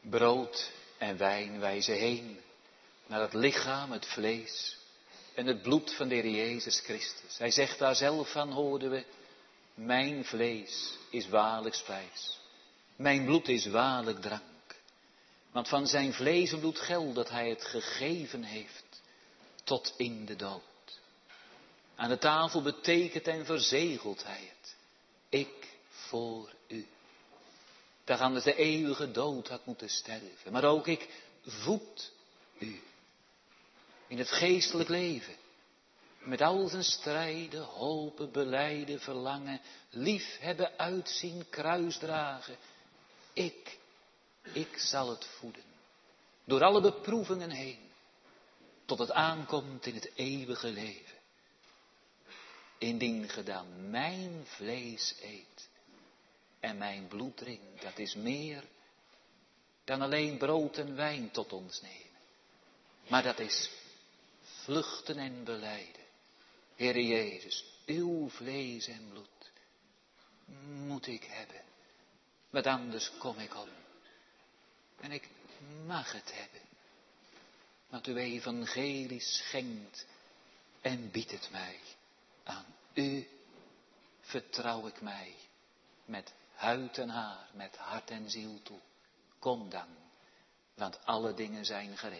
Brood en wijn wijzen heen naar het lichaam, het vlees en het bloed van de Heer Jezus Christus. Hij zegt daar zelf van, hoorden we, mijn vlees is waarlijk spijs, mijn bloed is waarlijk drank. Want van zijn vlees en bloed geldt dat hij het gegeven heeft tot in de dood. Aan de tafel betekent en verzegelt hij het. Ik voor u. Daar anders de eeuwige dood had moeten sterven. Maar ook ik voed u. In het geestelijk leven. Met al zijn strijden, hopen, belijden, verlangen. Lief hebben, uitzien, kruis dragen. Ik, ik zal het voeden. Door alle beproevingen heen. Tot het aankomt in het eeuwige leven. Indien ge dan mijn vlees eet en mijn bloed drinkt, dat is meer dan alleen brood en wijn tot ons nemen. Maar dat is vluchten en belijden. Heere Jezus, uw vlees en bloed moet ik hebben. Want anders kom ik om. En ik mag het hebben. Want uw evangelie schenkt en biedt het mij. Aan u vertrouw ik mij met huid en haar, met hart en ziel toe. Kom dan, want alle dingen zijn gereed.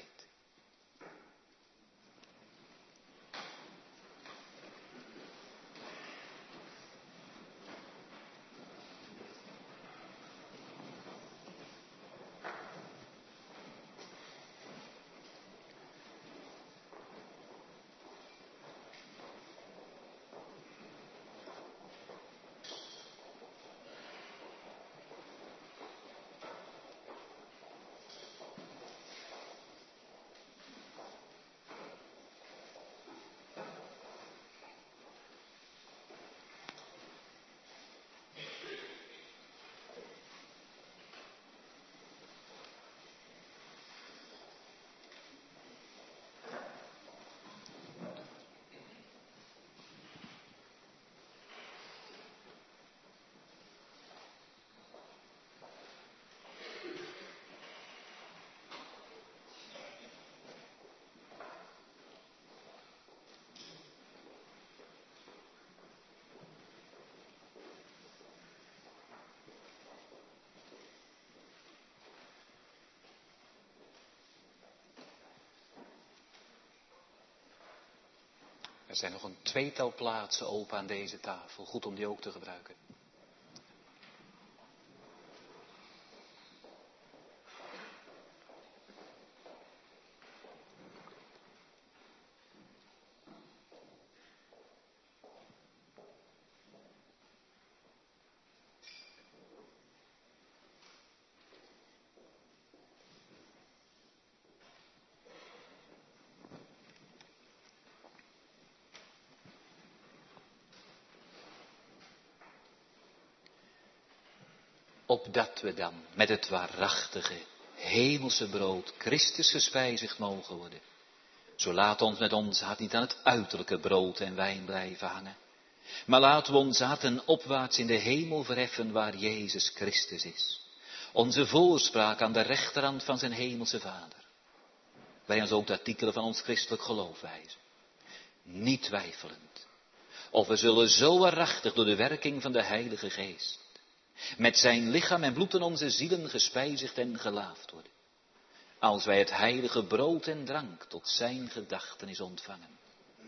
Er zijn nog een tweetal plaatsen open aan deze tafel. Goed om die ook te gebruiken. Opdat we dan met het waarachtige hemelse brood Christus gespijzigd mogen worden. Zo laat ons met ons hart niet aan het uiterlijke brood en wijn blijven hangen. Maar laten we ons harten opwaarts in de hemel verheffen waar Jezus Christus is. Onze voorspraak aan de rechterhand van zijn hemelse Vader. Wij ons ook de artikelen van ons christelijk geloof wijzen. Niet twijfelend. Of we zullen zo waarachtig door de werking van de Heilige Geest. Met zijn lichaam en bloed in onze zielen gespijzigd en gelaafd worden. Als wij het heilige brood en drank tot zijn gedachtenis ontvangen.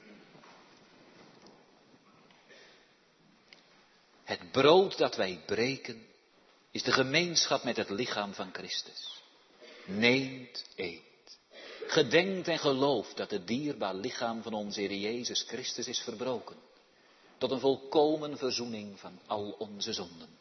Het brood dat wij breken is de gemeenschap met het lichaam van Christus. Neemt, eet. Gedenkt en gelooft dat het dierbaar lichaam van onze Heer Jezus Christus is verbroken. Tot een volkomen verzoening van al onze zonden.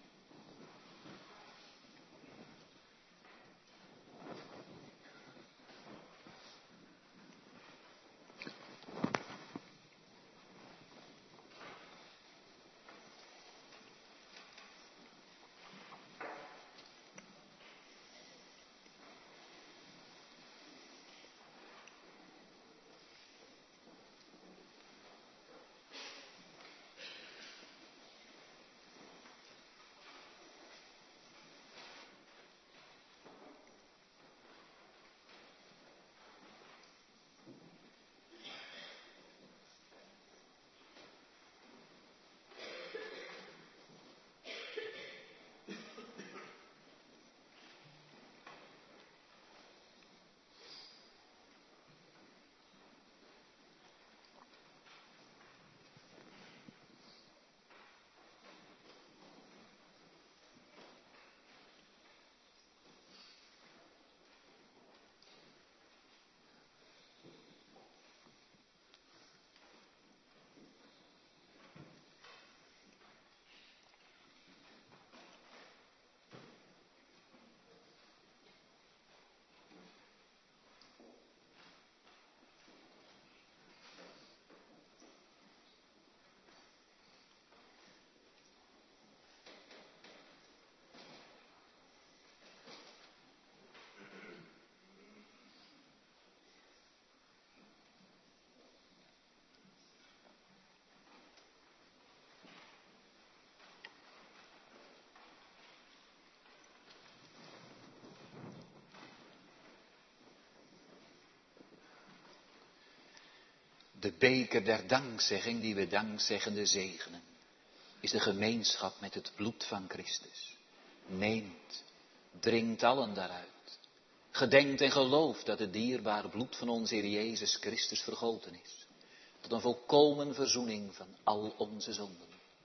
De beker der dankzegging die we dankzeggende zegenen, is de gemeenschap met het bloed van Christus. Neemt, drinkt allen daaruit. Gedenkt en gelooft dat het dierbare bloed van onze Heer Jezus Christus vergoten is. Tot een volkomen verzoening van al onze zonden.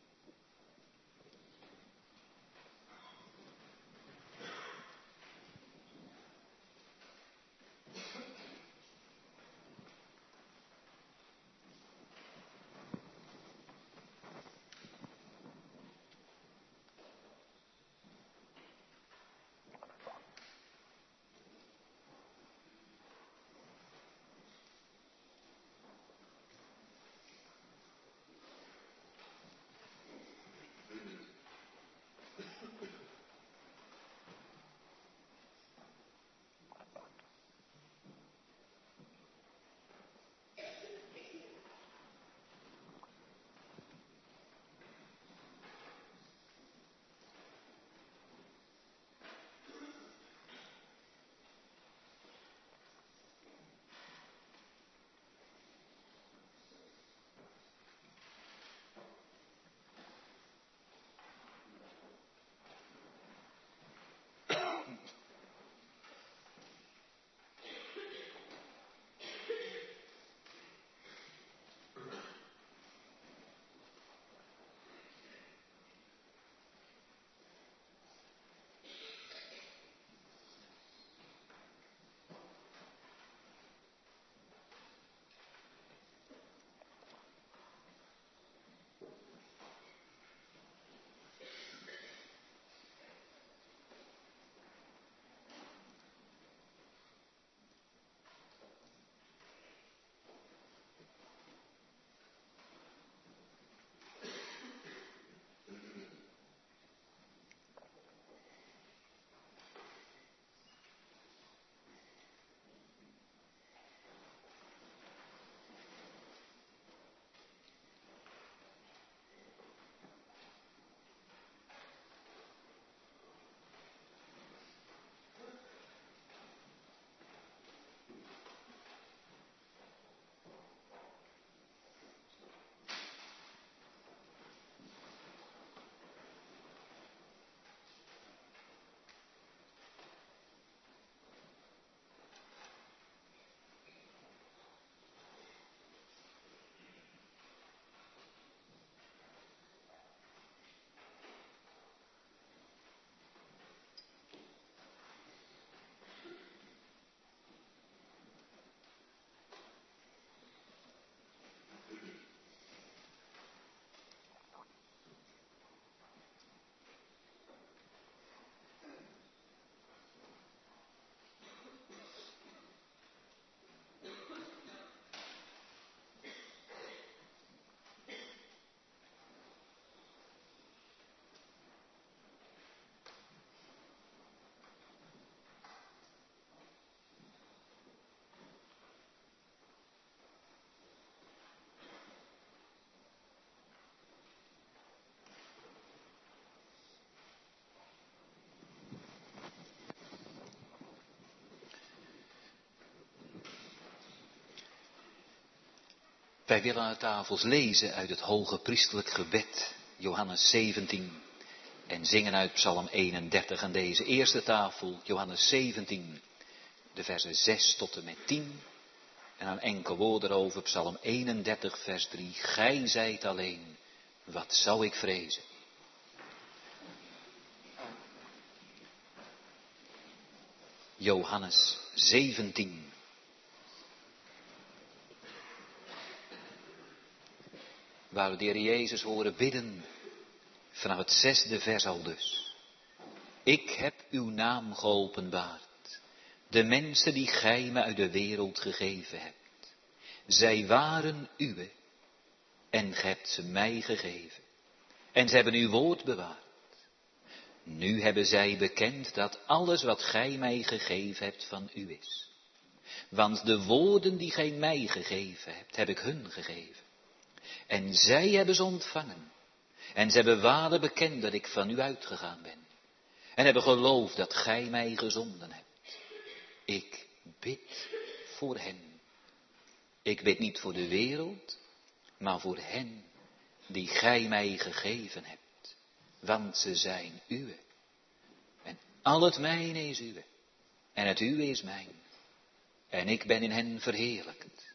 Wij willen aan tafels lezen uit het hoge priestelijk gebed, Johannes zeventien, en zingen uit Psalm eenendertig aan deze eerste tafel, Johannes zeventien, de versen zes tot en met tien, en een enkel woord erover, Psalm eenendertig, vers drie, Gij zijt alleen, wat zou ik vrezen? Johannes zeventien. Waar we de Heer Jezus horen bidden, vanaf het zesde vers al dus. Ik heb uw naam geopenbaard, de mensen die gij me uit de wereld gegeven hebt. Zij waren uwe, en gij hebt ze mij gegeven. En ze hebben uw woord bewaard. Nu hebben zij bekend dat alles wat gij mij gegeven hebt van u is. Want de woorden die gij mij gegeven hebt, heb ik hun gegeven. En zij hebben ze ontvangen. En ze hebben waarlijk bekend dat ik van u uitgegaan ben. En hebben geloofd dat gij mij gezonden hebt. Ik bid voor hen. Ik bid niet voor de wereld, maar voor hen die gij mij gegeven hebt. Want ze zijn uwe. En al het mijne is uwe. En het uwe is mijn. En ik ben in hen verheerlijkt.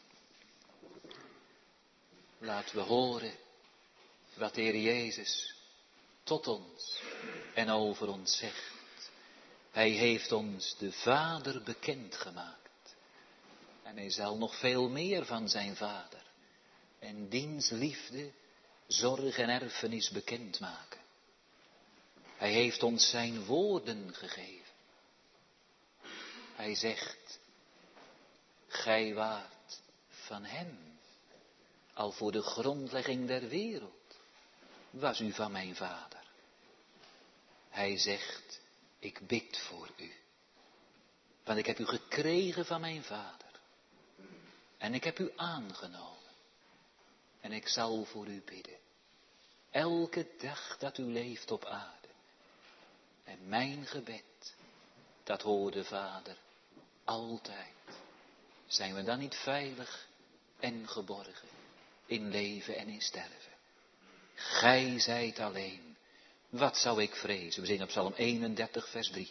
Laten we horen wat de Heer Jezus tot ons en over ons zegt. Hij heeft ons de Vader bekendgemaakt. En hij zal nog veel meer van zijn Vader en diens liefde, zorg en erfenis bekendmaken. Hij heeft ons zijn woorden gegeven. Hij zegt, gij waart van hem. Al voor de grondlegging der wereld was u van mijn Vader. Hij zegt, ik bid voor u. Want ik heb u gekregen van mijn Vader. En ik heb u aangenomen. En ik zal voor u bidden. Elke dag dat u leeft op aarde. En mijn gebed, dat hoort de Vader altijd. Zijn we dan niet veilig en geborgen in leven en in sterven? Gij zijt alleen. Wat zou ik vrezen? We zingen op Psalm eenendertig vers drie.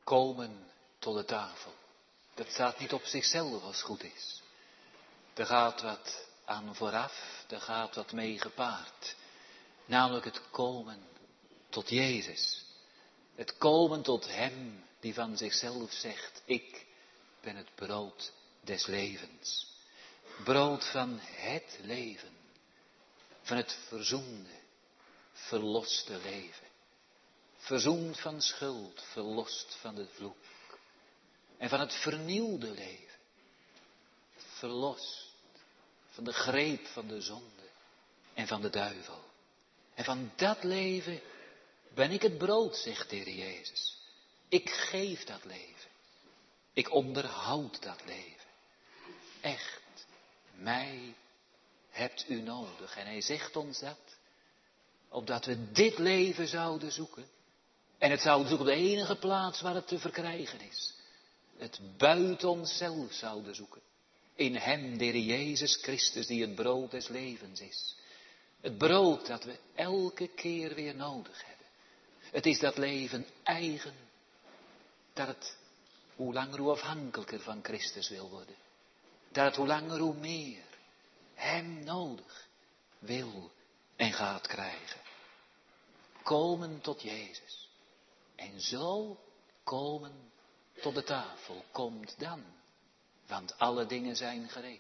komen tot de tafel. Dat staat niet op zichzelf als het goed is. Er gaat wat aan vooraf, er gaat wat mee gepaard. Namelijk het komen tot Jezus. Het komen tot Hem die van zichzelf zegt, ik ben het brood des levens. Brood van het leven. Van het verzoende, verloste leven. Verzoend van schuld, verlost van de vloek. En van het vernieuwde leven. Verlost van de greep van de zonde en van de duivel. En van dat leven ben ik het brood, zegt de Heer Jezus. Ik geef dat leven. Ik onderhoud dat leven. Echt, mij hebt u nodig. En hij zegt ons dat, opdat we dit leven zouden zoeken. En het zouden zoeken op de enige plaats waar het te verkrijgen is. Het buiten onszelf zouden zoeken. In hem, de Heer Jezus Christus, die het brood des levens is. Het brood dat we elke keer weer nodig hebben. Het is dat leven eigen, dat het hoe langer hoe afhankelijker van Christus wil worden. Dat het hoe langer hoe meer hem nodig wil en gaat krijgen. Komen tot Jezus. En zo komen tot de tafel. Komt dan, want alle dingen zijn gereed.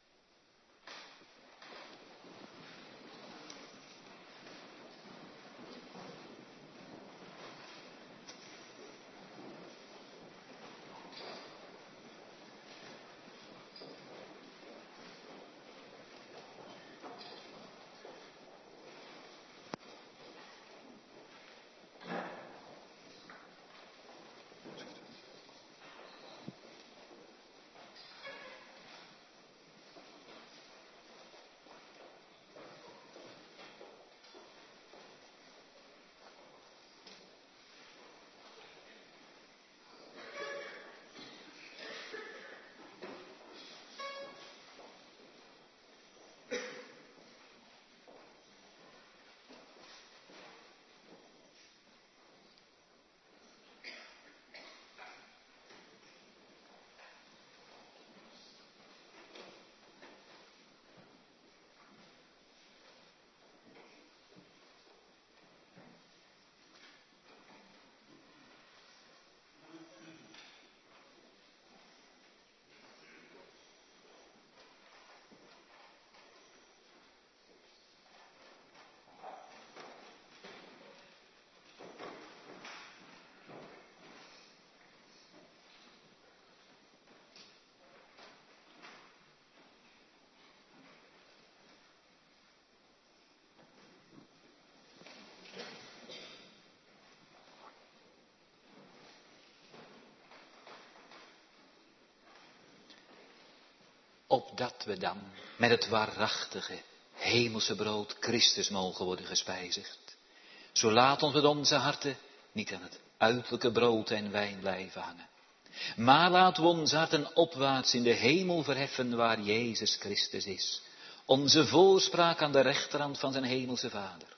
Opdat we dan met het waarachtige hemelse brood Christus mogen worden gespijzigd. Zo laat ons met onze harten niet aan het uiterlijke brood en wijn blijven hangen. Maar laten we onze harten opwaarts in de hemel verheffen waar Jezus Christus is. Onze voorspraak aan de rechterhand van zijn hemelse Vader.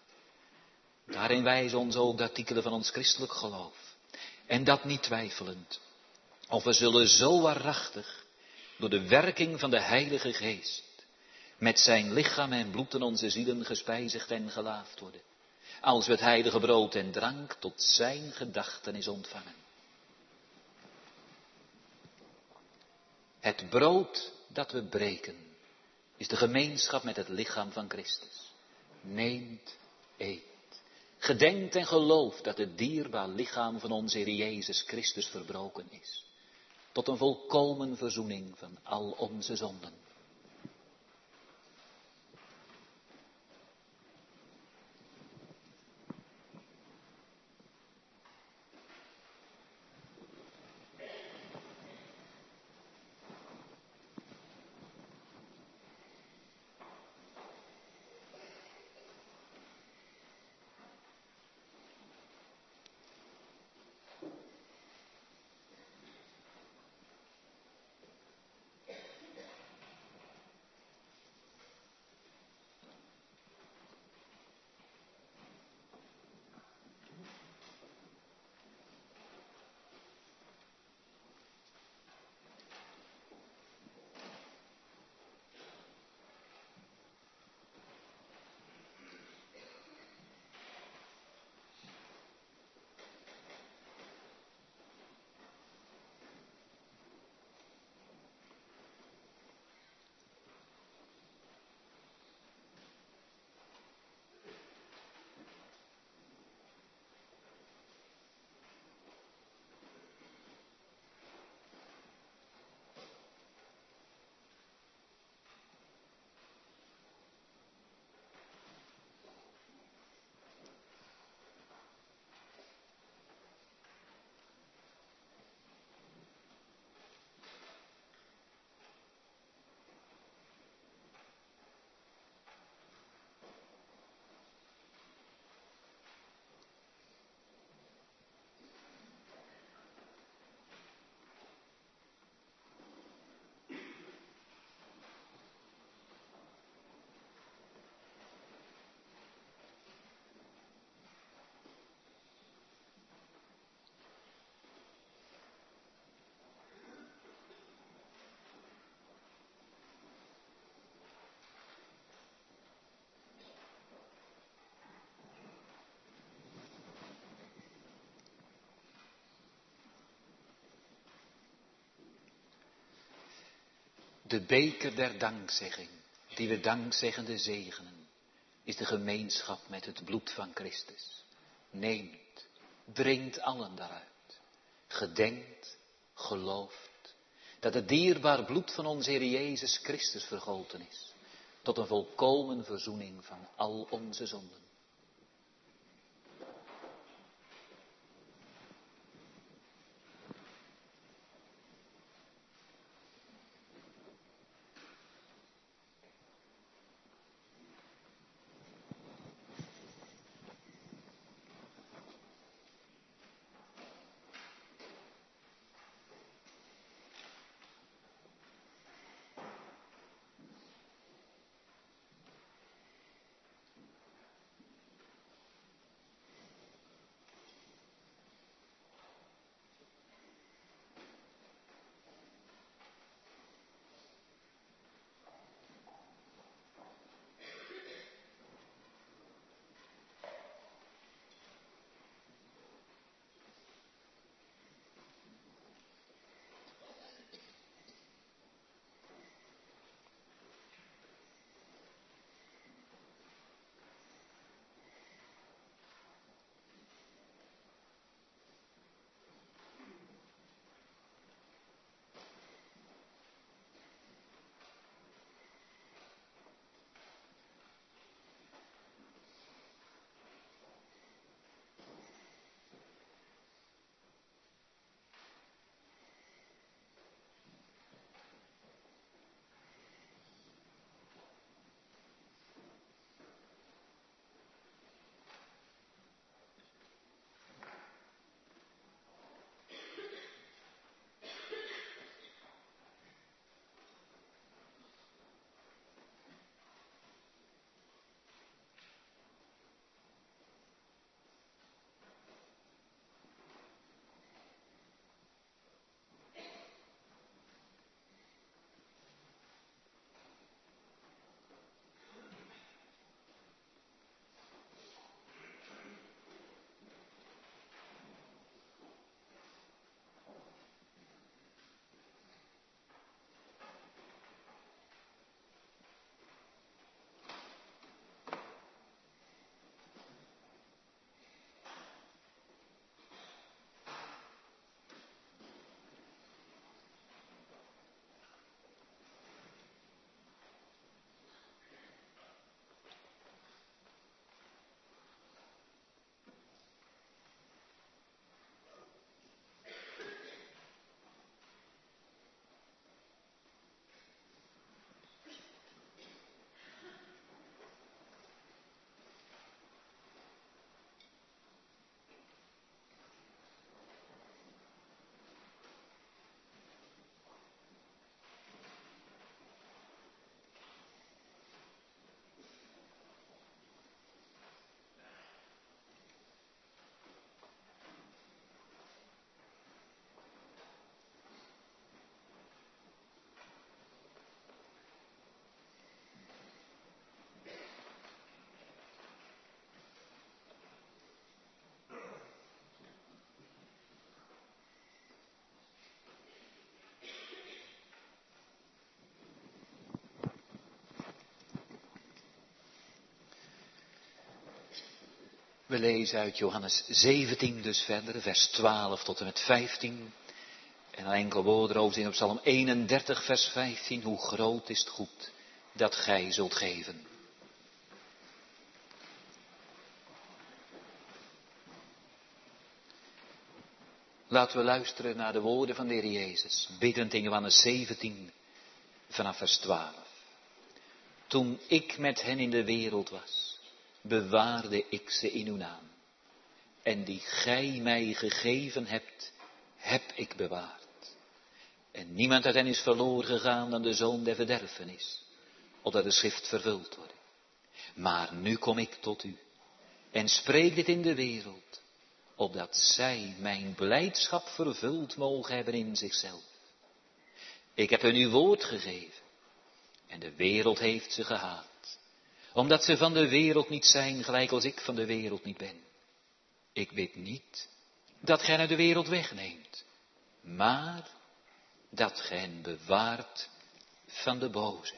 Daarin wijzen ons ook de artikelen van ons christelijk geloof. En dat niet twijfelend. Of we zullen zo waarachtig door de werking van de Heilige Geest met zijn lichaam en bloed in onze zielen gespijzigd en gelaafd worden. Als we het heilige brood en drank tot zijn gedachtenis ontvangen. Het brood dat we breken is de gemeenschap met het lichaam van Christus. Neemt, eet. Gedenkt en gelooft dat het dierbaar lichaam van onze Heer Jezus Christus verbroken is. Tot een volkomen verzoening van al onze zonden. De beker der dankzegging, die we dankzeggende zegenen, is de gemeenschap met het bloed van Christus. Neemt, drinkt allen daaruit. Gedenkt, gelooft, dat het dierbaar bloed van onze Heer Jezus Christus vergoten is, tot een volkomen verzoening van al onze zonden. We lezen uit Johannes zeventien dus verder, vers twaalf tot en met vijftien. En een enkel woord erover in op Psalm eenendertig, vers vijftien. Hoe groot is het goed dat gij zult geven. Laten we luisteren naar de woorden van de Heer Jezus, biddend in Johannes zeventien, vanaf vers twaalf. Toen ik met hen in de wereld was, bewaarde ik ze in uw naam. En die gij mij gegeven hebt, heb ik bewaard. En niemand uit hen is verloren gegaan dan de zoon der verderfenis, opdat de schrift vervuld wordt. Maar nu kom ik tot u en spreek dit in de wereld, opdat zij mijn blijdschap vervuld mogen hebben in zichzelf. Ik heb hun uw woord gegeven en de wereld heeft ze gehaat, omdat ze van de wereld niet zijn, gelijk als ik van de wereld niet ben. Ik bid niet dat gij uit de wereld wegneemt, maar dat gij hen bewaart van de boze.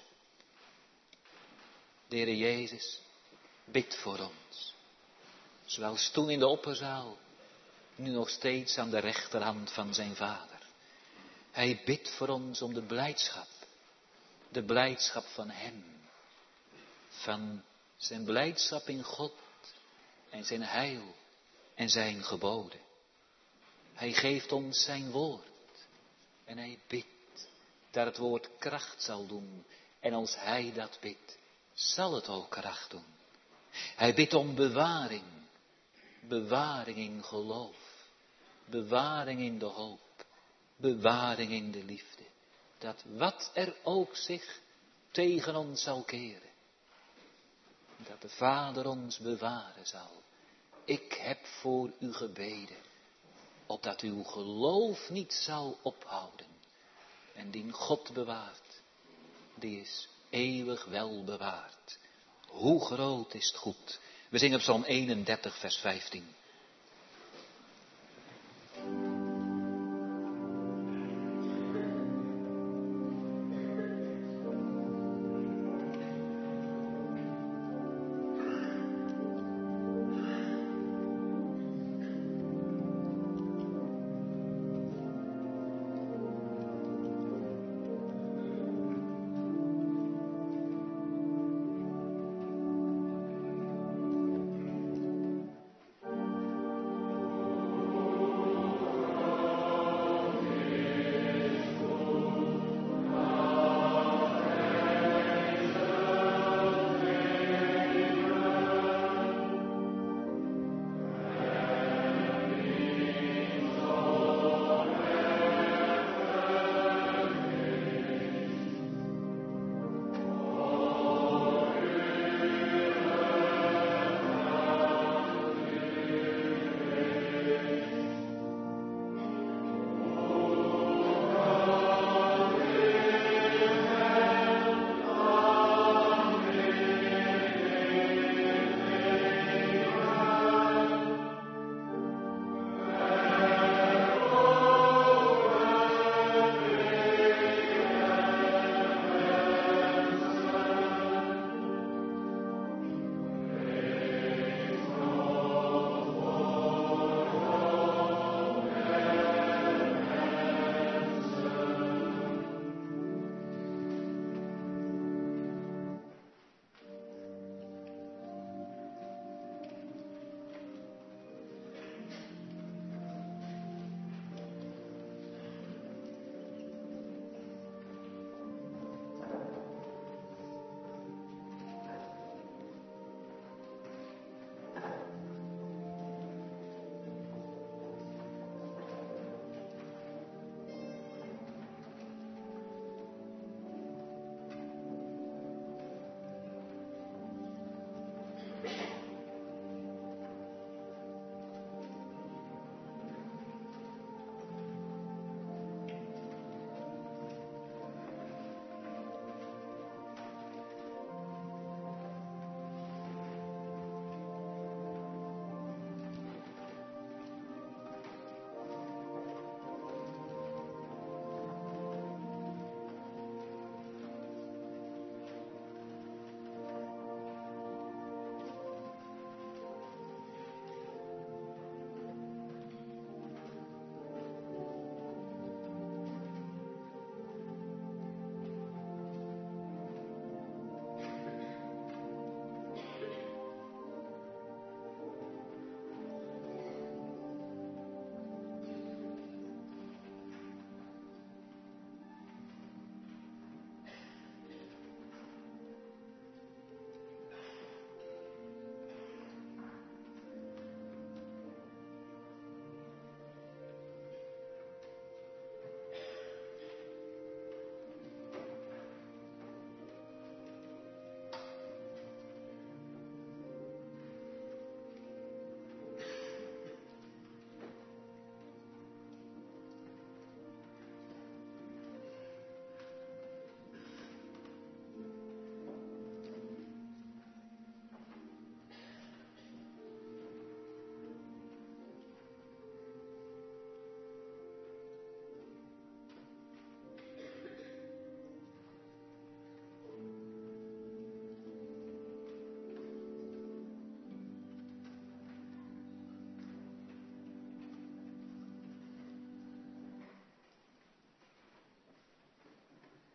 De Heere Jezus bidt voor ons. Zoals toen in de opperzaal, nu nog steeds aan de rechterhand van zijn Vader. Hij bidt voor ons om de blijdschap. De blijdschap van hem. Van zijn blijdschap in God en zijn heil en zijn geboden. Hij geeft ons zijn woord. En hij bidt dat het woord kracht zal doen. En als hij dat bidt, zal het ook kracht doen. Hij bidt om bewaring. Bewaring in geloof. Bewaring in de hoop. Bewaring in de liefde. Dat wat er ook zich tegen ons zal keren. Dat de Vader ons bewaren zal. Ik heb voor u gebeden. Opdat uw geloof niet zal ophouden. En die God bewaart. Die is eeuwig wel bewaard. Hoe groot is het goed. We zingen Psalm eenendertig vers vijftien.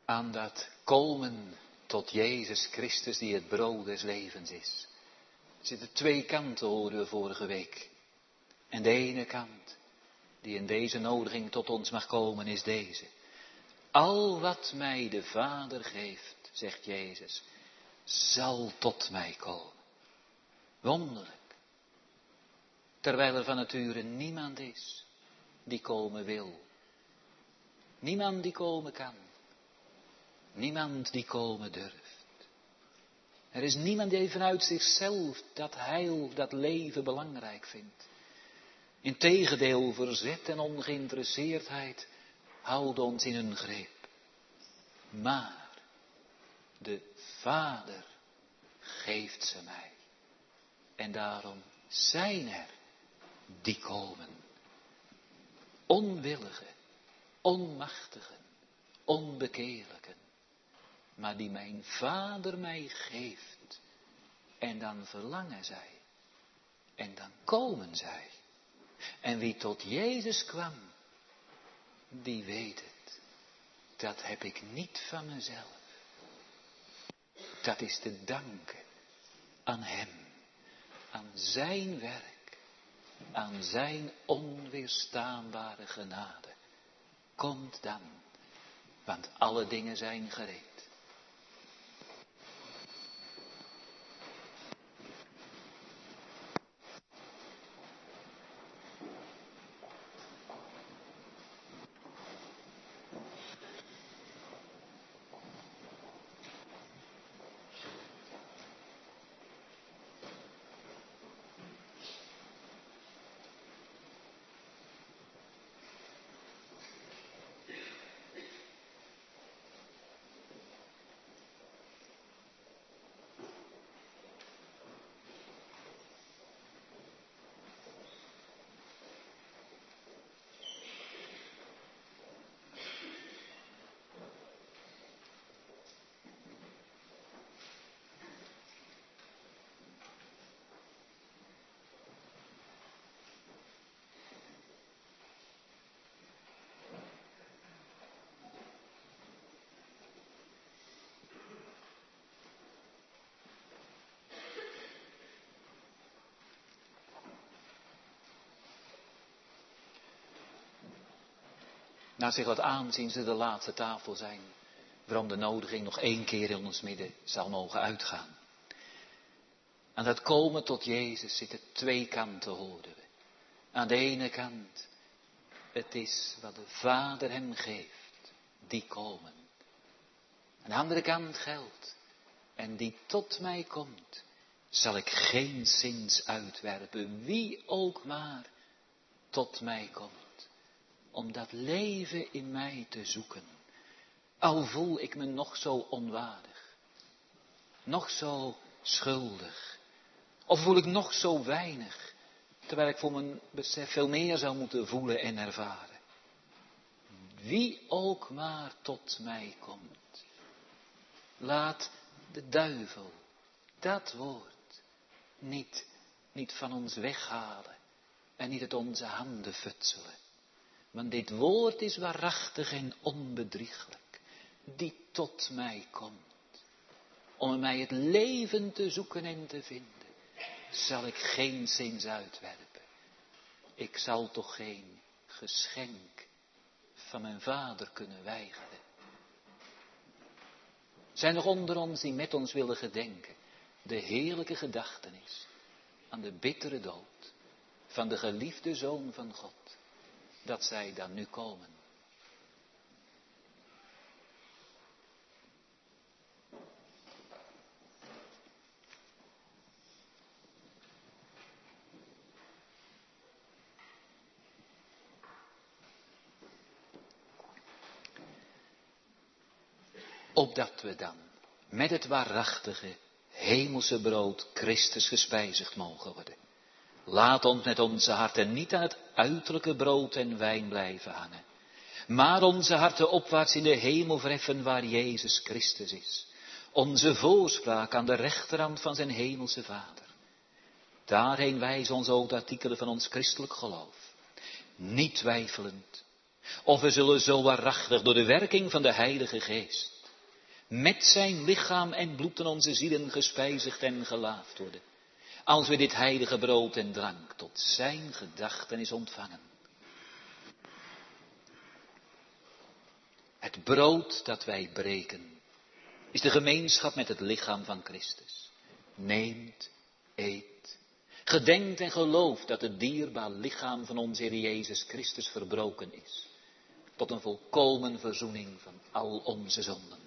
Aan dat komen tot Jezus Christus die het brood des levens is. Er zitten twee kanten, hoorden we vorige week. En de ene kant, die in deze nodiging tot ons mag komen, is deze. Al wat mij de Vader geeft, zegt Jezus, zal tot mij komen. Wonderlijk. Terwijl er van nature niemand is die komen wil. Niemand die komen kan. Niemand die komen durft. Er is niemand die vanuit zichzelf dat heil, dat leven belangrijk vindt. Integendeel, verzet en ongeïnteresseerdheid houden ons in hun greep. Maar de Vader geeft ze mij. En daarom zijn er die komen. Onwilligen, onmachtigen, onbekeerlijken. Maar die mijn Vader mij geeft. En dan verlangen zij. En dan komen zij. En wie tot Jezus kwam, die weet het. Dat heb ik niet van mezelf. Dat is te danken aan Hem. Aan zijn werk. Aan zijn onweerstaanbare genade. Komt dan. Want alle dingen zijn gereed. Na zich wat aanzien ze de laatste tafel zijn, waarom de nodiging nog één keer in ons midden zal mogen uitgaan. Aan dat komen tot Jezus zitten twee kanten, hoorden we. Aan de ene kant, het is wat de Vader hem geeft, die komen. Aan de andere kant geldt, en die tot mij komt, zal ik geenszins uitwerpen, wie ook maar tot mij komt. Om dat leven in mij te zoeken. Al voel ik me nog zo onwaardig. Nog zo schuldig. Of voel ik nog zo weinig. Terwijl ik voor mijn besef veel meer zou moeten voelen en ervaren. Wie ook maar tot mij komt. Laat de duivel dat woord niet, niet van ons weghalen. En niet uit onze handen futselen. Want dit woord is waarachtig en onbedrieglijk, die tot mij komt. Om in mij het leven te zoeken en te vinden, zal ik geenszins uitwerpen. Ik zal toch geen geschenk van mijn Vader kunnen weigeren. Zijn er onder ons die met ons willen gedenken, de heerlijke gedachtenis aan de bittere dood van de geliefde Zoon van God. Dat zij dan nu komen. Opdat we dan met het waarachtige hemelse brood Christus gespijzigd mogen worden. Laat ons met onze harten niet aan het uiterlijke brood en wijn blijven hangen. Maar onze harten opwaarts in de hemel verheffen waar Jezus Christus is. Onze voorspraak aan de rechterhand van zijn hemelse Vader. Daarheen wijzen ons ook de artikelen van ons christelijk geloof. Niet twijfelend. Of we zullen zo waarachtig door de werking van de Heilige Geest met zijn lichaam en bloed in onze zielen gespijzigd en gelaafd worden. Als we dit heilige brood en drank tot zijn gedachtenis ontvangen. Het brood dat wij breken is de gemeenschap met het lichaam van Christus. Neemt, eet, gedenkt en gelooft dat het dierbaar lichaam van onze Heer Jezus Christus verbroken is. Tot een volkomen verzoening van al onze zonden.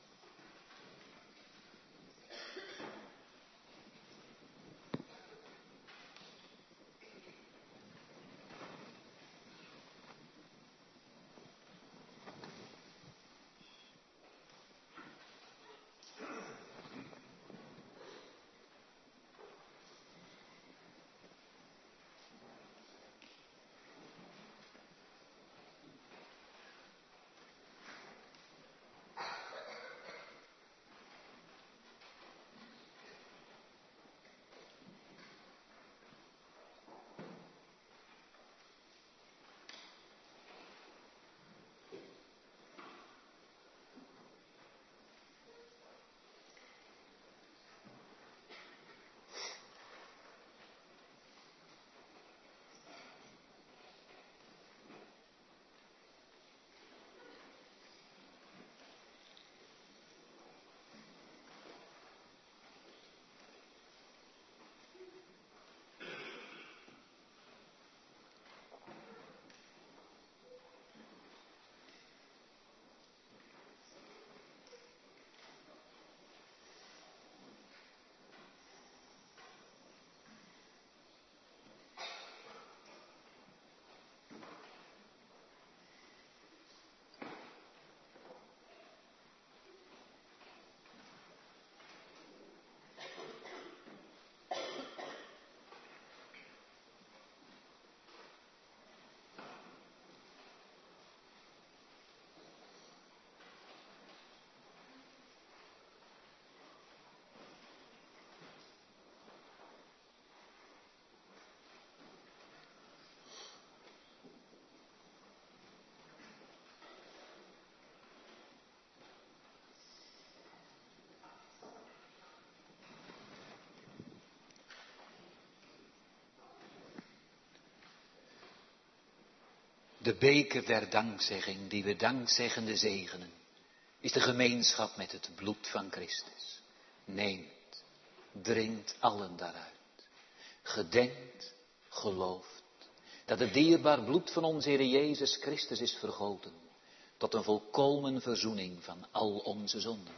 De beker der dankzegging, die we dankzeggende zegenen, is de gemeenschap met het bloed van Christus. Neemt, drinkt allen daaruit. Gedenkt, gelooft, dat het dierbaar bloed van onze Heer Jezus Christus is vergoten, tot een volkomen verzoening van al onze zonden.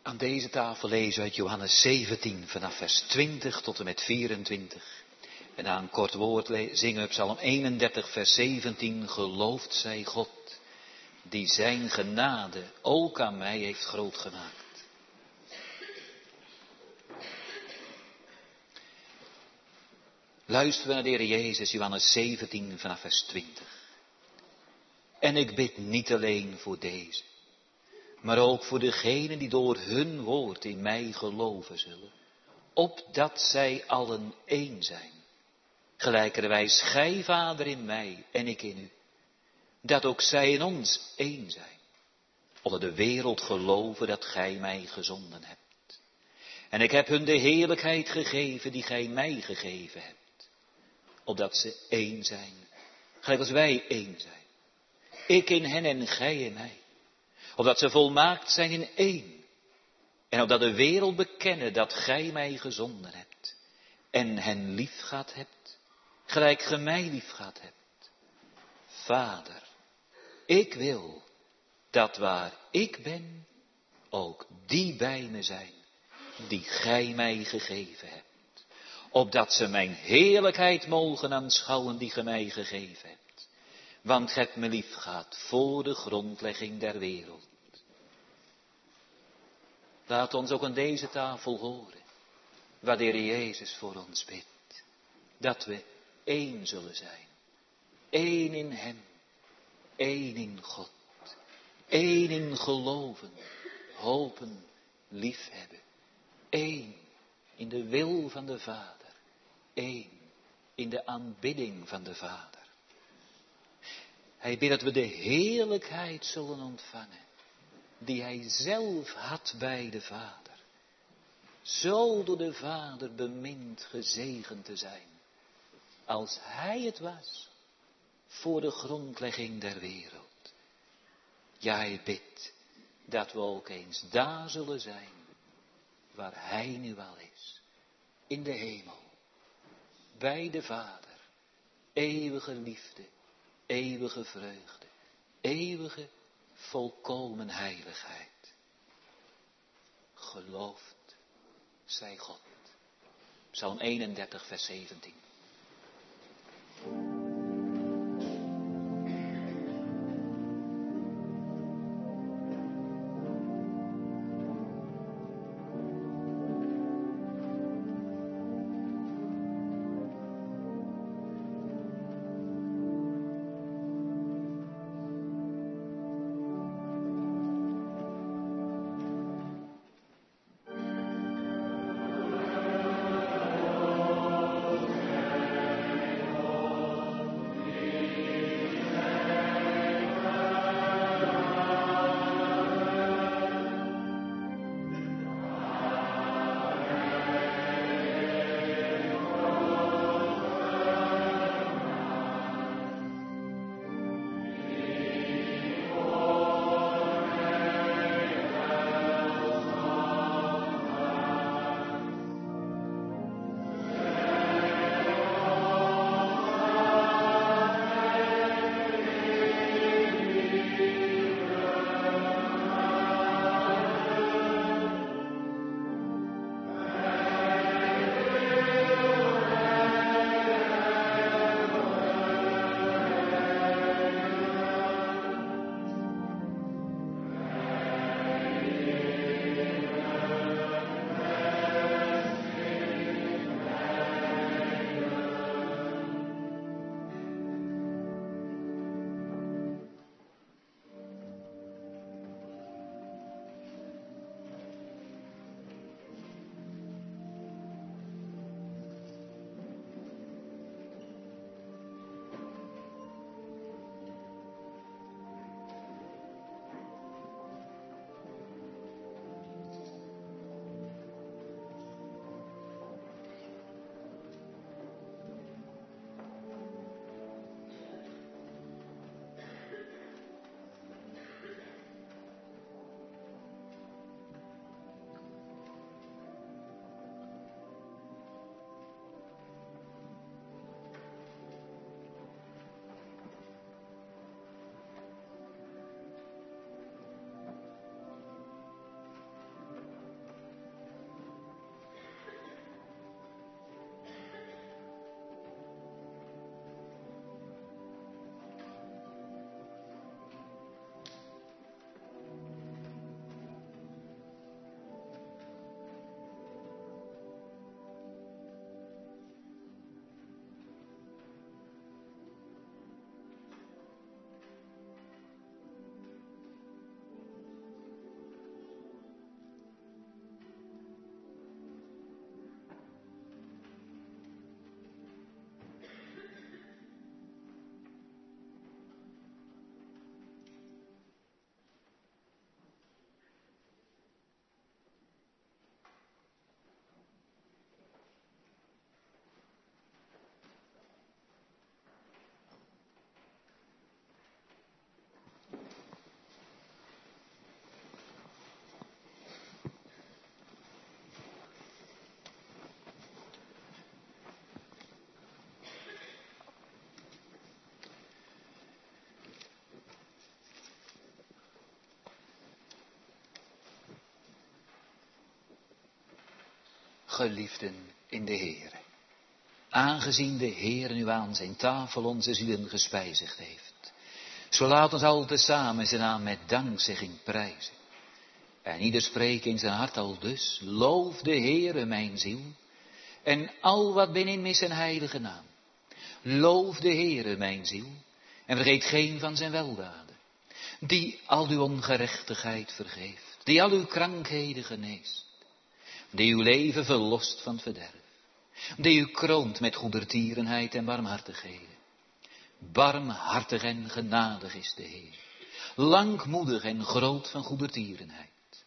Aan deze tafel lezen we uit Johannes zeventien vanaf vers twintig tot en met vierentwintig. En na een kort woord zingen we Psalm eenendertig vers zeventien. Geloofd zij God, die zijn genade ook aan mij heeft groot gemaakt. Luisteren we naar de Heer Jezus, Johannes zeventien vanaf vers twintig. En ik bid niet alleen voor deze, maar ook voor degenen die door hun woord in mij geloven zullen, opdat zij allen één zijn. Gelijkerwijs gij, Vader, in mij en ik in u, dat ook zij in ons één zijn, onder de wereld geloven dat gij mij gezonden hebt. En ik heb hun de heerlijkheid gegeven die gij mij gegeven hebt, opdat ze één zijn, gelijk als wij één zijn. Ik in hen en gij in mij, opdat ze volmaakt zijn in één. En opdat de wereld bekennen dat gij mij gezonden hebt en hen liefgehad hebt, gelijk gij mij liefgehad hebt. Vader, ik wil dat waar ik ben, ook die bij me zijn, die gij mij gegeven hebt. Opdat ze mijn heerlijkheid mogen aanschouwen die gij mij gegeven hebt. Want gij hebt me liefgehad voor de grondlegging der wereld. Laat ons ook aan deze tafel horen, waar de Heer Jezus voor ons bidt. Dat we één zullen zijn. Eén in hem. Eén in God. Eén in geloven, hopen, liefhebben. Eén in de wil van de Vader. Eén in de aanbidding van de Vader. Hij bidt dat we de heerlijkheid zullen ontvangen, die hij zelf had bij de Vader. Zo door de Vader bemind gezegend te zijn, als hij het was voor de grondlegging der wereld. Ja, hij bidt dat we ook eens daar zullen zijn, waar hij nu al is, in de hemel, bij de Vader, eeuwige liefde, eeuwige vreugde, eeuwige volkomen heiligheid. Geloofd zij God. Psalm eenendertig vers zeventien. Geliefden in de Heere, aangezien de Heer nu aan zijn tafel onze zielen gespijzigd heeft, zo laat ons al tezamen zijn naam met dankzegging prijzen. En ieder spreekt in zijn hart al dus, loof de Heere mijn ziel, en al wat binnenin is zijn heilige naam. Loof de Heere mijn ziel, en vergeet geen van zijn weldaden, die al uw ongerechtigheid vergeeft, die al uw krankheden geneest, die uw leven verlost van het verderf, die u kroont met goedertierenheid en barmhartigheden. Barmhartig en genadig is de Heer, langmoedig en groot van goedertierenheid.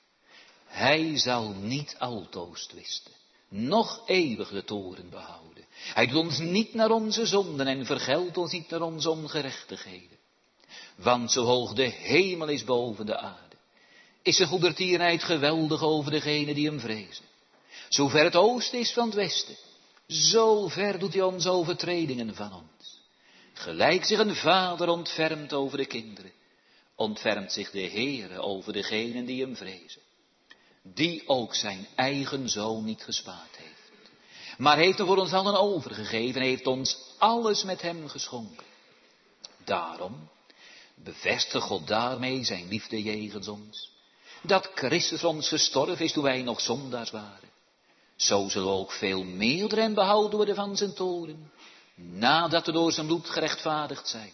Hij zal niet altoos twisten, noch eeuwig de toren behouden. Hij doet ons niet naar onze zonden en vergeldt ons niet naar onze ongerechtigheden. Want zo hoog de hemel is boven de aarde, is zijn goedertierenheid geweldig over degenen die hem vrezen. Zo ver het oosten is van het westen, zo ver doet hij onze overtredingen van ons. Gelijk zich een vader ontfermt over de kinderen, ontfermt zich de Heere over degenen die hem vrezen. Die ook zijn eigen zoon niet gespaard heeft, maar heeft hem voor ons allen overgegeven en heeft ons alles met hem geschonken. Daarom bevestigt God daarmee zijn liefde jegens ons, dat Christus ons gestorven is toen wij nog zondaars waren. Zo zullen we ook veel meer door hem behouden worden van zijn toren, nadat we door zijn bloed gerechtvaardigd zijn.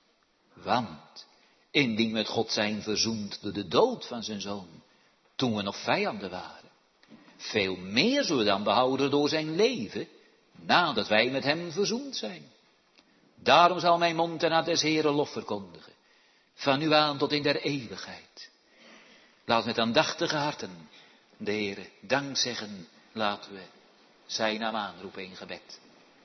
Want indien we met God zijn verzoend door de dood van zijn zoon, toen we nog vijanden waren, veel meer zullen we dan behouden door zijn leven, nadat wij met hem verzoend zijn. Daarom zal mijn mond en hart des Heeren lof verkondigen, van nu aan tot in der eeuwigheid. Laat met aandachtige harten de Heere dank zeggen, laten we zijn naam aanroepen in gebed.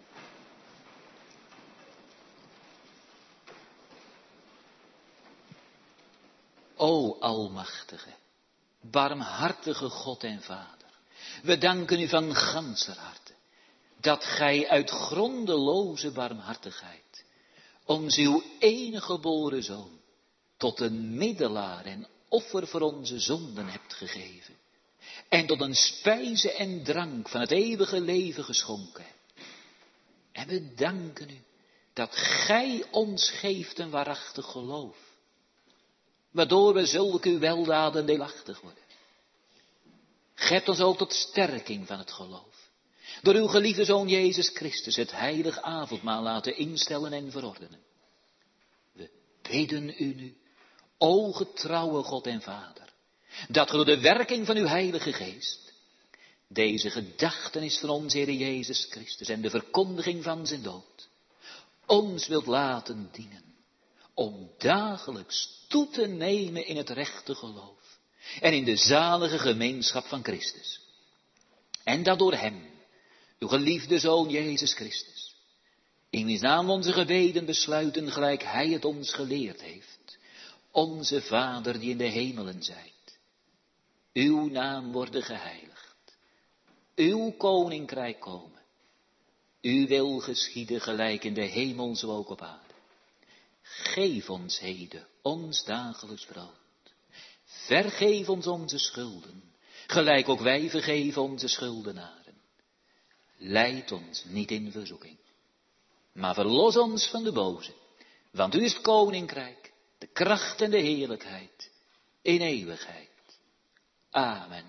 O almachtige, barmhartige God en Vader, we danken u van ganser harte, dat gij uit grondeloze barmhartigheid ons uw enige geboren Zoon tot een middelaar en offer voor onze zonden hebt gegeven, en tot een spijze en drank van het eeuwige leven geschonken hebt. En we danken u dat gij ons geeft een waarachtig geloof, waardoor we zulke uw weldaden deelachtig worden. Gij hebt ons ook tot sterking van het geloof, door uw geliefde Zoon Jezus Christus het heilig avondmaal laten instellen en verordenen. We bidden u nu, o getrouwe God en Vader, dat ge door de werking van uw heilige geest deze gedachtenis van ons Heer Jezus Christus en de verkondiging van zijn dood ons wilt laten dienen, om dagelijks toe te nemen in het rechte geloof en in de zalige gemeenschap van Christus. En dat door hem, uw geliefde Zoon Jezus Christus, in wiens naam onze gebeden besluiten gelijk hij het ons geleerd heeft, onze Vader die in de hemelen zijt. Uw naam worden geheiligd, uw koninkrijk komen, uw wil geschieden gelijk in de hemel zo ook op aarde. Geef ons heden ons dagelijks brood. Vergeef ons onze schulden, gelijk ook wij vergeven onze schuldenaren. Leid ons niet in verzoeking, maar verlos ons van de boze. Want u is het koninkrijk, de kracht en de heerlijkheid in eeuwigheid. Amen.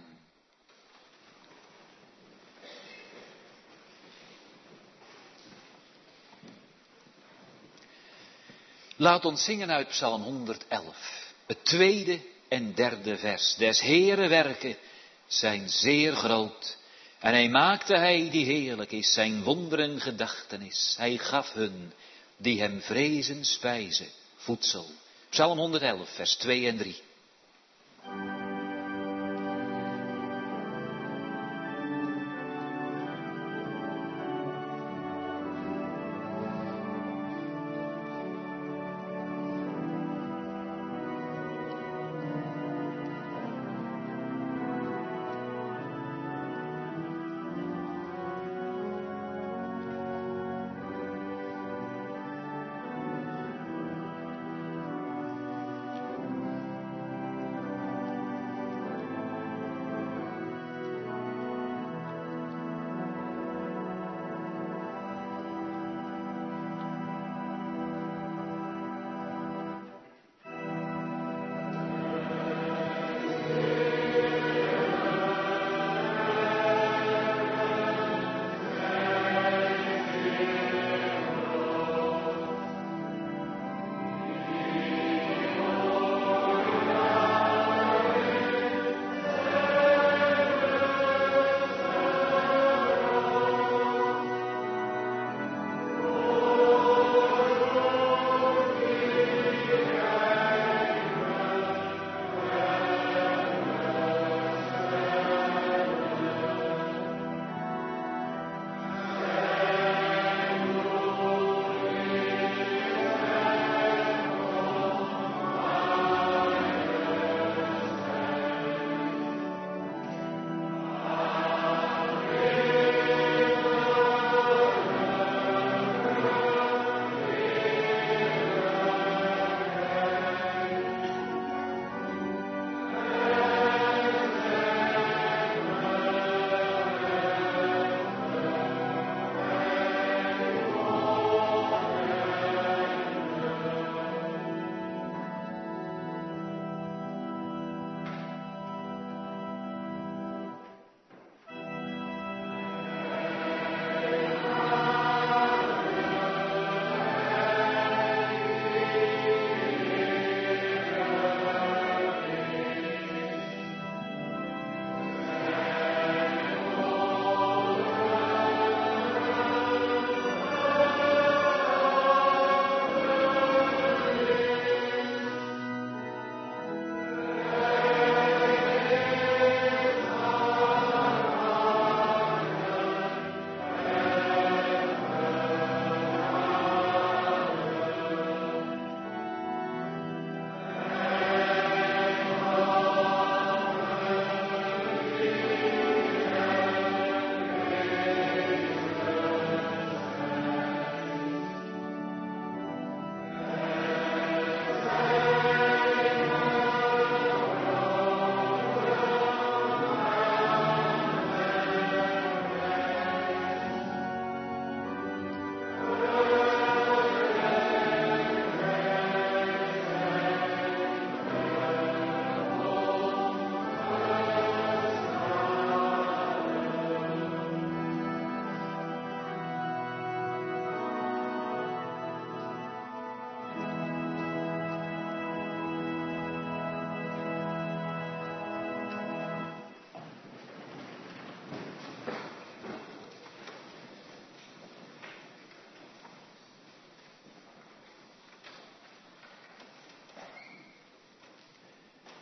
Laat ons zingen uit Psalm honderdelf, het tweede en derde vers. Des Heere werken zijn zeer groot, en hij maakte hij die heerlijk is, zijn wonderen gedachtenis. Hij gaf hun die hem vrezen spijze, voedsel. Psalm honderdelf, vers twee en drie.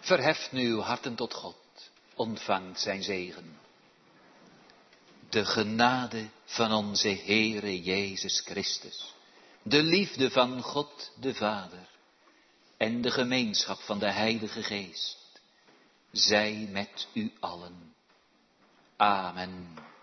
Verheft nu uw harten tot God, ontvangt zijn zegen. De genade van onze Heere Jezus Christus, de liefde van God de Vader en de gemeenschap van de Heilige Geest, zij met u allen. Amen.